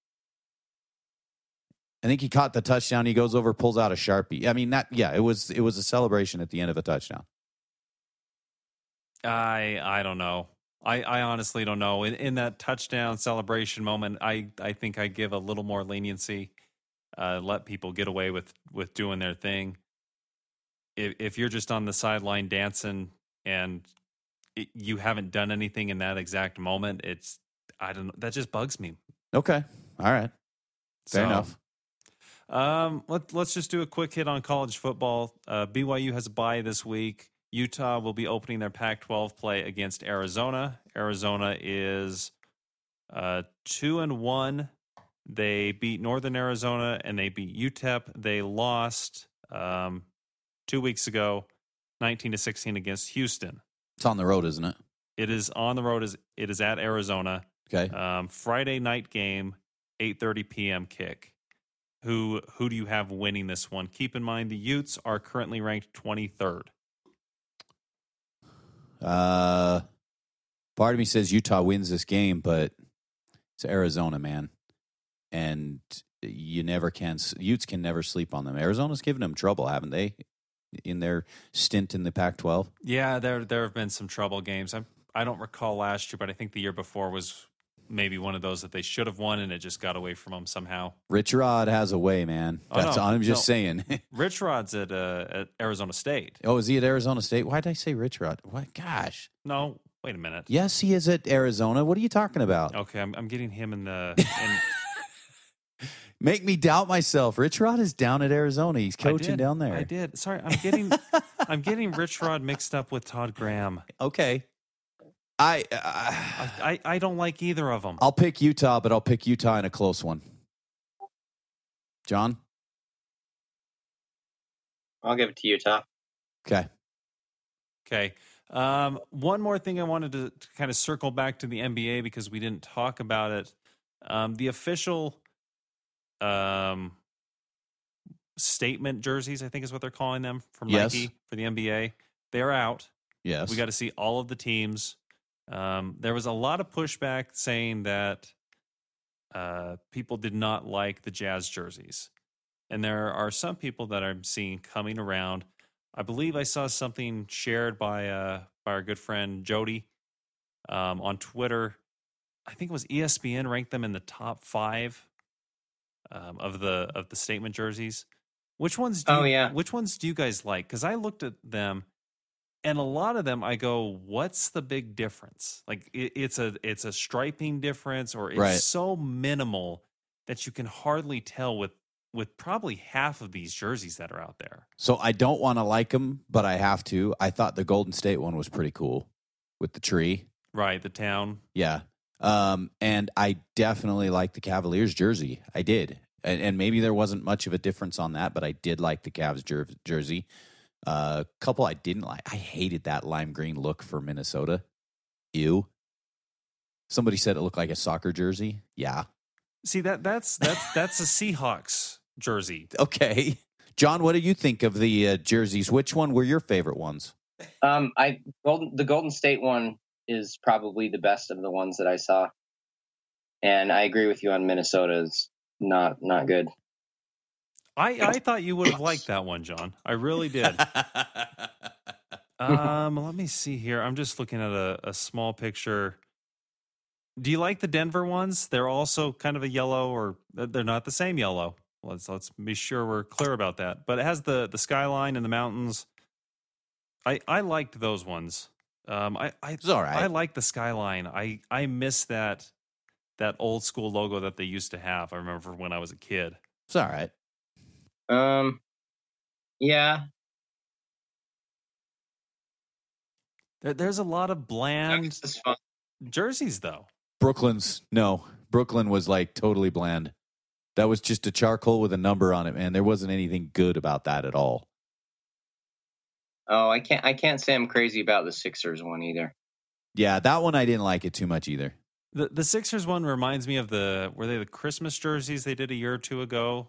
I think he caught the touchdown. He goes over, pulls out a Sharpie. I mean, it was a celebration at the end of a touchdown. I don't know. I honestly don't know. In that touchdown celebration moment, I think I give a little more leniency. Let people get away with doing their thing. If you're just on the sideline dancing and you haven't done anything in that exact moment, I don't know. That just bugs me. Okay. All right. Fair enough. Let's just do a quick hit on college football. BYU has a bye this week. Utah will be opening their Pac-12 play against Arizona. Arizona is 2-1. They beat Northern Arizona and they beat UTEP. They lost 2 weeks ago, 19-16 against Houston. It's on the road, isn't it? It is on the road. It is at Arizona. Okay. Friday night game, 8:30 p.m. kick. Who do you have winning this one? Keep in mind the Utes are currently ranked 23rd. Part of me says Utah wins this game, but it's Arizona, man. And Utes can never sleep on them. Arizona's given them trouble, haven't they, in their stint in the Pac-12? Yeah, there have been some trouble games. I don't recall last year, but I think the year before was maybe one of those that they should have won, and it just got away from them somehow. Rich Rod has a way, man. I'm just saying. Rich Rod's at Arizona State. Oh, is he at Arizona State? Why did I say Rich Rod? What? Gosh. No, wait a minute. Yes, he is at Arizona. What are you talking about? Okay, I'm getting him in the... Make me doubt myself. Rich Rod is down at Arizona. He's coaching down there. I did. Sorry, I'm getting Rich Rod mixed up with Todd Graham. Okay. I don't like either of them. I'll pick Utah, but I'll pick Utah in a close one. John? I'll give it to Utah. Okay. One more thing I wanted to kind of circle back to the NBA because we didn't talk about it. The official statement jerseys, I think is what they're calling them, from Nike for the NBA. They're out. Yes. We got to see all of the teams. There was a lot of pushback saying that people did not like the Jazz jerseys. And there are some people that I'm seeing coming around. I believe I saw something shared by our good friend Jody on Twitter. I think it was ESPN ranked them in the top 5 of the statement jerseys. Which ones do you guys like? Because I looked at them, and a lot of them I go, what's the big difference? Like it's a striping difference, or it's so minimal that you can hardly tell with probably half of these jerseys that are out there. So I don't want to like them, but I have to. I thought the Golden State one was pretty cool with the tree. Right, the town. Yeah. And I definitely like the Cavaliers jersey. I did. And maybe there wasn't much of a difference on that, but I did like the Cavs jersey. A couple I didn't like. I hated that lime green look for Minnesota. Ew. Somebody said it looked like a soccer jersey. Yeah. See, that's a Seahawks jersey. Okay. John, what do you think of the jerseys? Which one were your favorite ones? The Golden State one is probably the best of the ones that I saw. And I agree with you on Minnesota's not good. I thought you would have liked that one, John. I really did. Let me see here. I'm just looking at a small picture. Do you like the Denver ones? They're also kind of a yellow, or they're not the same yellow. Let's be sure we're clear about that. But it has the skyline and the mountains. I liked those ones. It's all right. I like the skyline. I miss that old school logo that they used to have. I remember when I was a kid. It's all right. Yeah. There's a lot of bland jerseys, though. Brooklyn was like totally bland. That was just a charcoal with a number on it, man. There wasn't anything good about that at all. Oh, I can't say I'm crazy about the Sixers one either. Yeah, that one I didn't like it too much either. The Sixers one reminds me of were they the Christmas jerseys they did a year or two ago?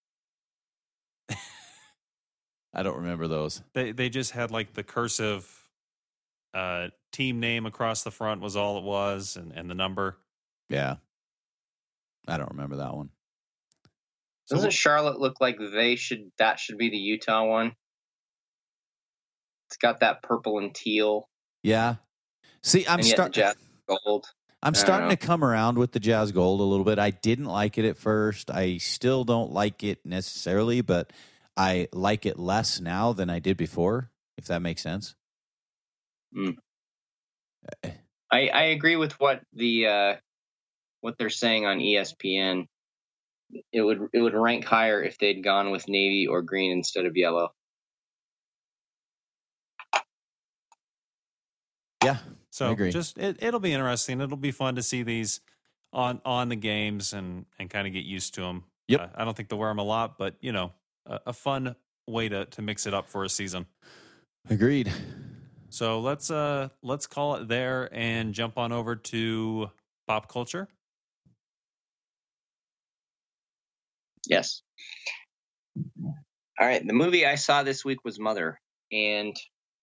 I don't remember those. They just had like the cursive team name across the front was all it was, and the number. Yeah. I don't remember that one. Doesn't Charlotte look like that should be the Utah one? It's got that purple and teal. Yeah. See, I'm starting Jazz gold. I'm starting to come around with the Jazz Gold a little bit. I didn't like it at first. I still don't like it necessarily, but I like it less now than I did before, if that makes sense. I agree with what they're saying on ESPN. It would rank higher if they'd gone with navy or green instead of yellow. Yeah. So I agree. just it'll be interesting. It'll be fun to see these on the games and kind of get used to them. Yep. I don't think they'll wear them a lot, but a fun way to mix it up for a season. Agreed. So let's call it there and jump on over to pop culture. Yes. All right. The movie I saw this week was Mother, and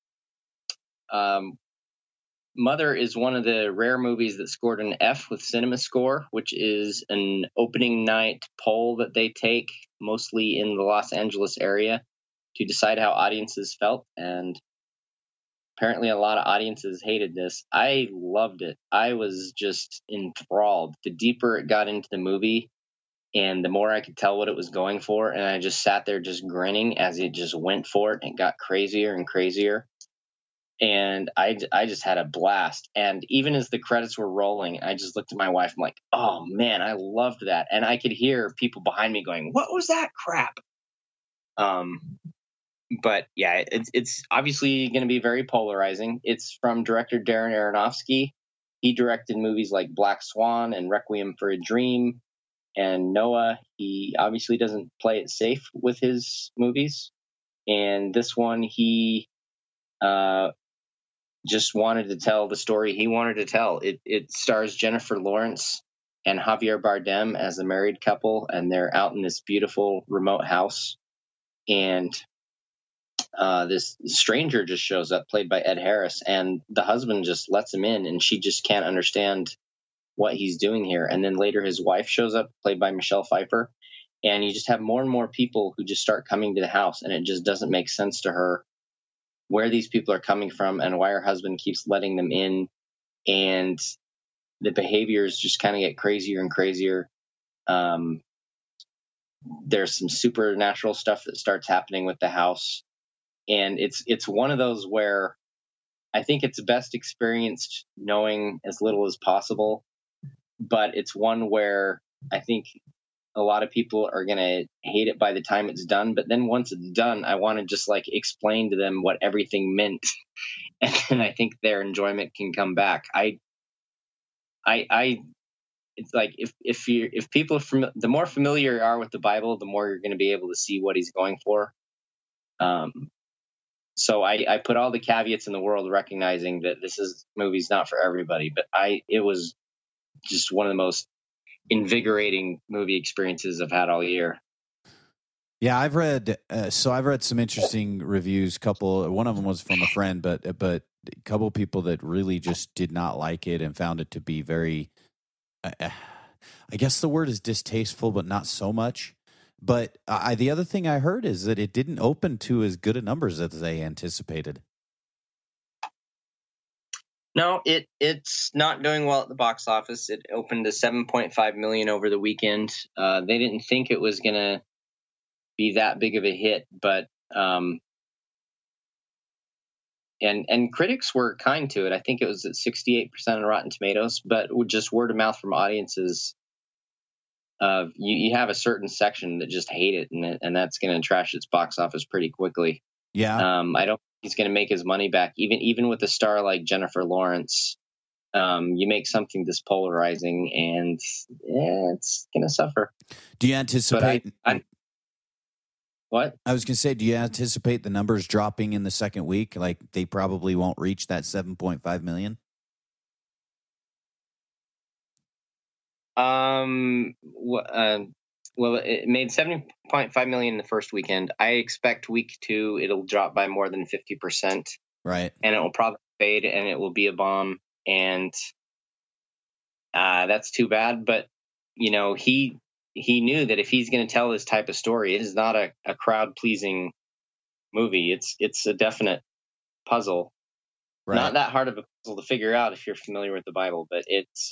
Mother is one of the rare movies that scored an F with CinemaScore, which is an opening night poll that they take mostly in the Los Angeles area to decide how audiences felt. And apparently a lot of audiences hated this. I loved it. I was just enthralled. The deeper it got into the movie and the more I could tell what it was going for, and I just sat there just grinning as it just went for it and got crazier and crazier. And I just had a blast. And even as the credits were rolling, I just looked at my wife. I'm like, oh, man, I loved that. And I could hear people behind me going, what was that crap? But, yeah, it's obviously going to be very polarizing. It's from director Darren Aronofsky. He directed movies like Black Swan and Requiem for a Dream and Noah. He obviously doesn't play it safe with his movies. And this one, he just wanted to tell the story he wanted to tell. It stars Jennifer Lawrence and Javier Bardem as a married couple, and they're out in this beautiful remote house. And this stranger just shows up, played by Ed Harris, and the husband just lets him in, and she just can't understand what he's doing here. And then later his wife shows up, played by Michelle Pfeiffer, and you just have more and more people who just start coming to the house, and it just doesn't make sense to her where these people are coming from and why her husband keeps letting them in. And the behaviors just kind of get crazier and crazier. There's some supernatural stuff that starts happening with the house. And it's one of those where I think it's best experienced knowing as little as possible. But it's one where I think a lot of people are going to hate it by the time it's done. But then once it's done, I want to just like explain to them what everything meant. And then I think their enjoyment can come back. It's like if people the more familiar you are with the Bible, the more you're going to be able to see what he's going for. So I put all the caveats in the world, recognizing that this movie's not for everybody, but it was just one of the most invigorating movie experiences I've had all year. Yeah, I've read some interesting reviews. One of them was from a friend, but a couple people that really just did not like it and found it to be very, I guess the word is distasteful, but not so much. But the other thing I heard is that it didn't open to as good a numbers as they anticipated. No, it's not doing well at the box office. It opened to 7.5 million over the weekend. They didn't think it was going to be that big of a hit, but and critics were kind to it. I think it was at 68% on Rotten Tomatoes, but with just word of mouth from audiences, you have a certain section that just hate it, and that's going to trash its box office pretty quickly. Yeah. I don't think he's going to make his money back, even with a star like Jennifer Lawrence. You make something this polarizing, and it's going to suffer. Do you anticipate? What? I was going to say, do you anticipate the numbers dropping in the second week? Like they probably won't reach that 7.5 million? Well, it made 70.5 million in the first weekend. I expect week 2 it'll drop by more than 50%. Right. And it will probably fade, and it will be a bomb. And that's too bad. But he knew that if he's going to tell this type of story, it is not a crowd pleasing movie. It's a definite puzzle. Right. Not that hard of a puzzle to figure out if you're familiar with the Bible, but it's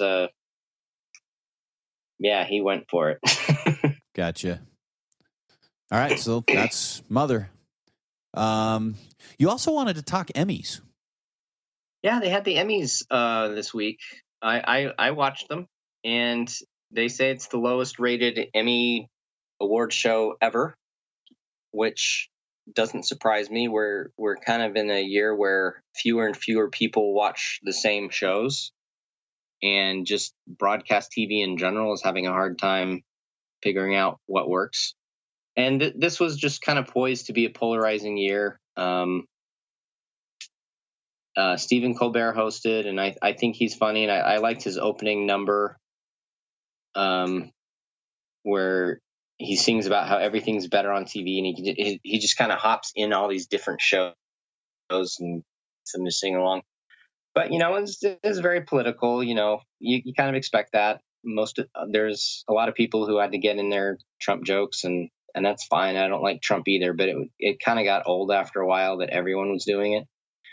he went for it. Gotcha. All right, so that's Mother. You also wanted to talk Emmys. Yeah, they had the Emmys this week. I watched them, and they say it's the lowest rated Emmy award show ever, which doesn't surprise me. We're kind of in a year where fewer and fewer people watch the same shows, and just broadcast TV in general is having a hard time figuring out what works. And this was just kind of poised to be a polarizing year. Stephen Colbert hosted, and I think he's funny, and I liked his opening number, where he sings about how everything's better on TV, and he just kind of hops in all these different shows and some to sing along. But it's very political. You kind of expect that. There's a lot of people who had to get in their Trump jokes, and that's fine. I don't like Trump either, but it kind of got old after a while that everyone was doing it.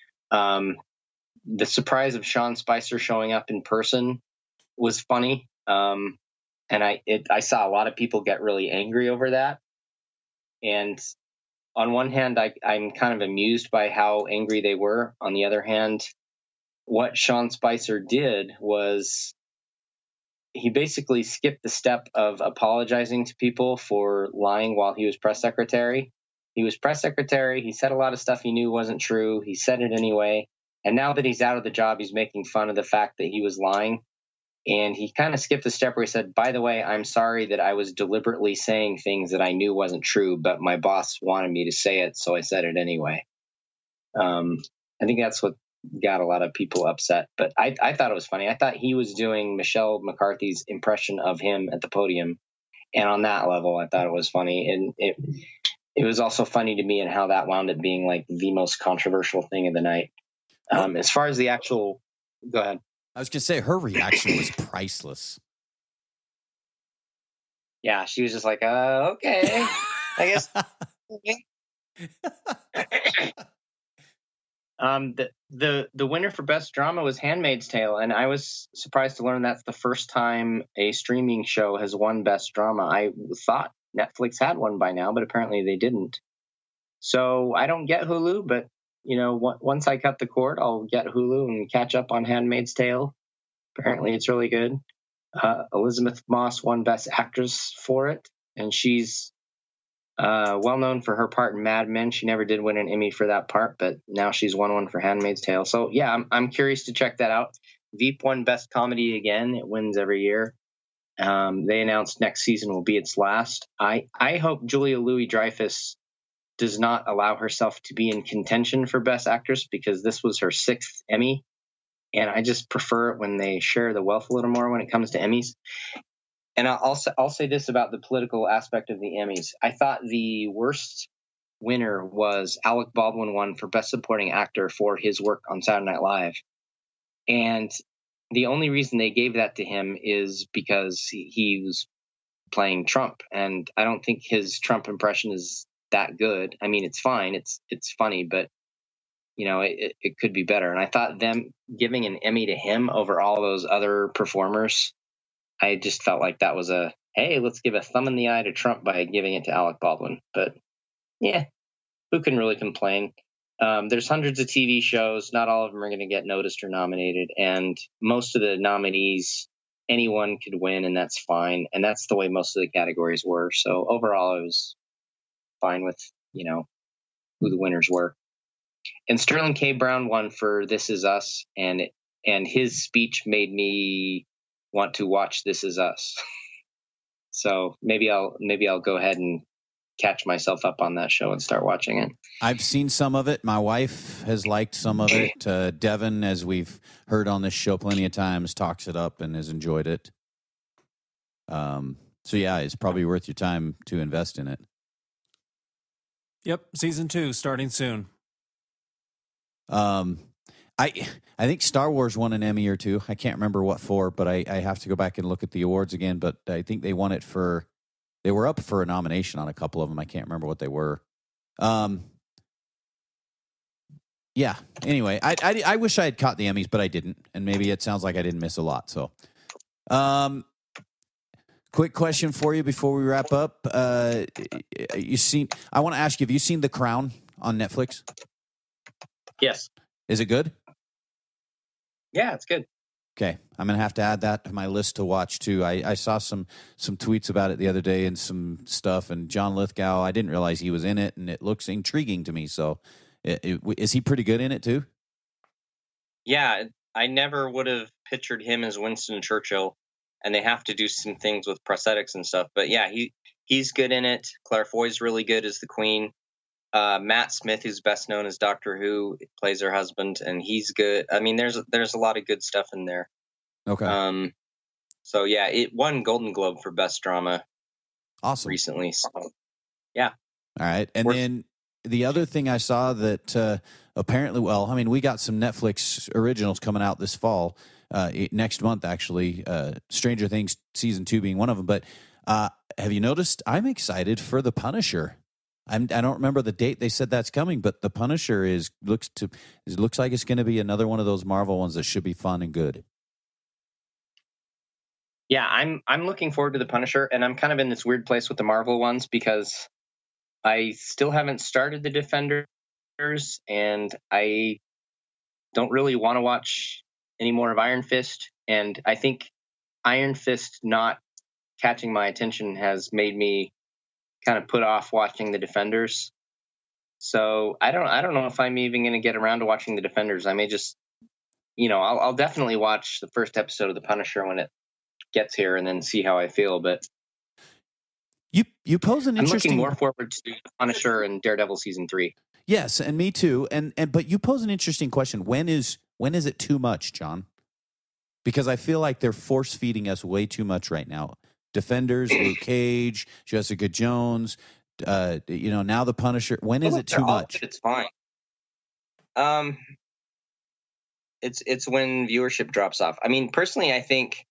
The surprise of Sean Spicer showing up in person was funny. And I saw a lot of people get really angry over that. And on one hand, I'm kind of amused by how angry they were. On the other hand, what Sean Spicer did was he basically skipped the step of apologizing to people for lying while he was press secretary. He was press secretary. He said a lot of stuff he knew wasn't true. He said it anyway. And now that he's out of the job, he's making fun of the fact that he was lying. And he kind of skipped the step where he said, by the way, I'm sorry that I was deliberately saying things that I knew wasn't true, but my boss wanted me to say it, so I said it anyway. I think that's what got a lot of people upset. But I thought it was funny. I thought he was doing Michelle McCarthy's impression of him at the podium. And on that level, I thought it was funny. And it was also funny to me and how that wound up being like the most controversial thing of the night. As far as the actual, go ahead. I was going to say her reaction was priceless. Yeah, she was just like, okay, I guess. The winner for Best Drama was Handmaid's Tale, and I was surprised to learn that's the first time a streaming show has won Best Drama. I thought Netflix had one by now, but apparently they didn't. So I don't get Hulu, but once I cut the cord, I'll get Hulu and catch up on Handmaid's Tale. Apparently it's really good. Elizabeth Moss won Best Actress for it, and she's well known for her part in Mad Men. She never did win an Emmy for that part, but now she's won one for Handmaid's Tale. So yeah, I'm curious to check that out. Veep won Best Comedy again. It wins every year. They announced next season will be its last. I hope Julia Louis-Dreyfus does not allow herself to be in contention for Best Actress, because this was her 6th Emmy. And I just prefer it when they share the wealth a little more when it comes to Emmys. And I'll say this about the political aspect of the Emmys. I thought the worst winner was Alec Baldwin won for Best Supporting Actor for his work on Saturday Night Live. And the only reason they gave that to him is because he was playing Trump, and I don't think his Trump impression is that good. I mean, it's fine, it's funny, but it could be better. And I thought them giving an Emmy to him over all those other performers, I just felt like that was hey, let's give a thumb in the eye to Trump by giving it to Alec Baldwin. But yeah, who can really complain? There's hundreds of TV shows. Not all of them are going to get noticed or nominated. And most of the nominees, anyone could win, and that's fine. And that's the way most of the categories were. So overall, I was fine with, who the winners were. And Sterling K. Brown won for This Is Us. And his speech made me want to watch This Is Us. So maybe I'll go ahead and catch myself up on that show and start watching it. I've seen some of it. My wife has liked some of it. Devin, as we've heard on this show plenty of times, talks it up and has enjoyed it. So yeah, it's probably worth your time to invest in it. Yep, season 2 starting soon. I think Star Wars won an Emmy or two. I can't remember what for, but I have to go back and look at the awards again. But I think they won it for. They were up for a nomination on a couple of them. I can't remember what they were. Yeah. Anyway, I wish I had caught the Emmys, but I didn't, and maybe it sounds like I didn't miss a lot. So, quick question for you before we wrap up. I want to ask you: have you seen The Crown on Netflix? Yes. Is it good? Yeah, it's good. Okay, I'm going to have to add that to my list to watch, too. I saw some tweets about it the other day and some stuff, and John Lithgow, I didn't realize he was in it, and it looks intriguing to me. So is he pretty good in it, too? Yeah, I never would have pictured him as Winston Churchill, and they have to do some things with prosthetics and stuff. But yeah, he's good in it. Claire Foy's really good as the Queen. Matt Smith, who's best known as Doctor Who, plays her husband, and he's good. I mean, there's a lot of good stuff in there. Okay. So yeah, it won Golden Globe for best drama. Awesome. Recently. So yeah. All right. And then the other thing I saw that apparently, we got some Netflix originals coming out this fall, next month actually. Stranger Things season 2 being one of them. But have you noticed? I'm excited for The Punisher. I don't remember the date they said that's coming, but The Punisher looks like it's going to be another one of those Marvel ones that should be fun and good. Yeah, I'm looking forward to The Punisher, and I'm kind of in this weird place with the Marvel ones because I still haven't started The Defenders, and I don't really want to watch any more of Iron Fist, and I think Iron Fist not catching my attention has made me kind of put off watching The Defenders. So I don't know if I'm even going to get around to watching The Defenders. I may just, I'll definitely watch the first episode of The Punisher when it gets here and then see how I feel. But you pose an interesting. I'm looking more forward to Punisher and Daredevil season 3. Yes, and me too. But you pose an interesting question. When is it too much, John? Because I feel like they're force feeding us way too much right now. Defenders, Luke Cage, Jessica Jones, now the Punisher. When is it too much? It's fine. It's when viewership drops off. I mean, personally, I think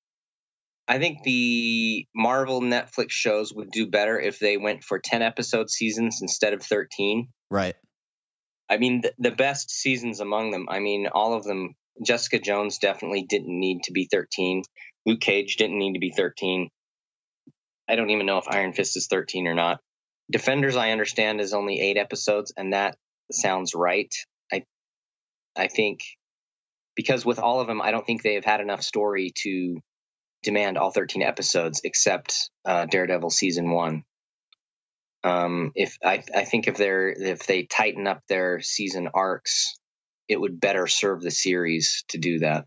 the Marvel Netflix shows would do better if they went for 10 episode seasons instead of 13. Right. I mean, the best seasons among them, I mean, all of them, Jessica Jones definitely didn't need to be 13. Luke Cage didn't need to be 13. I don't even know if Iron Fist is 13 or not. Defenders, I understand, is only 8 episodes, and that sounds right. I think because with all of them, I don't think they have had enough story to demand all 13 episodes, except Daredevil season 1. I think if they tighten up their season arcs, it would better serve the series to do that.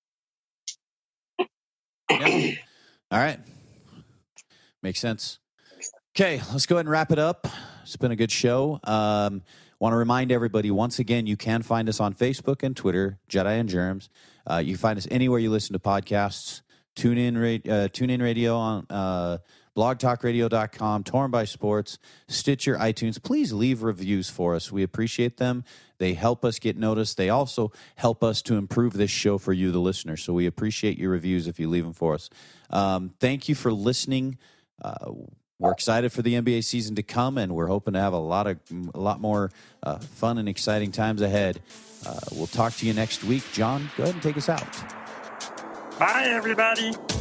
Yeah. All right. Makes sense. Okay, let's go ahead and wrap it up. It's been a good show. Want to remind everybody, once again, you can find us on Facebook and Twitter, Jedi and Germs. You can find us anywhere you listen to podcasts. Tune in radio on blogtalkradio.com, Torn by Sports, Stitcher, iTunes. Please leave reviews for us. We appreciate them. They help us get noticed. They also help us to improve this show for you, the listener. So we appreciate your reviews if you leave them for us. Thank you for listening we're excited for the NBA season to come, and we're hoping to have a lot more fun and exciting times ahead. We'll talk to you next week. John, go ahead and take us out. Bye, everybody.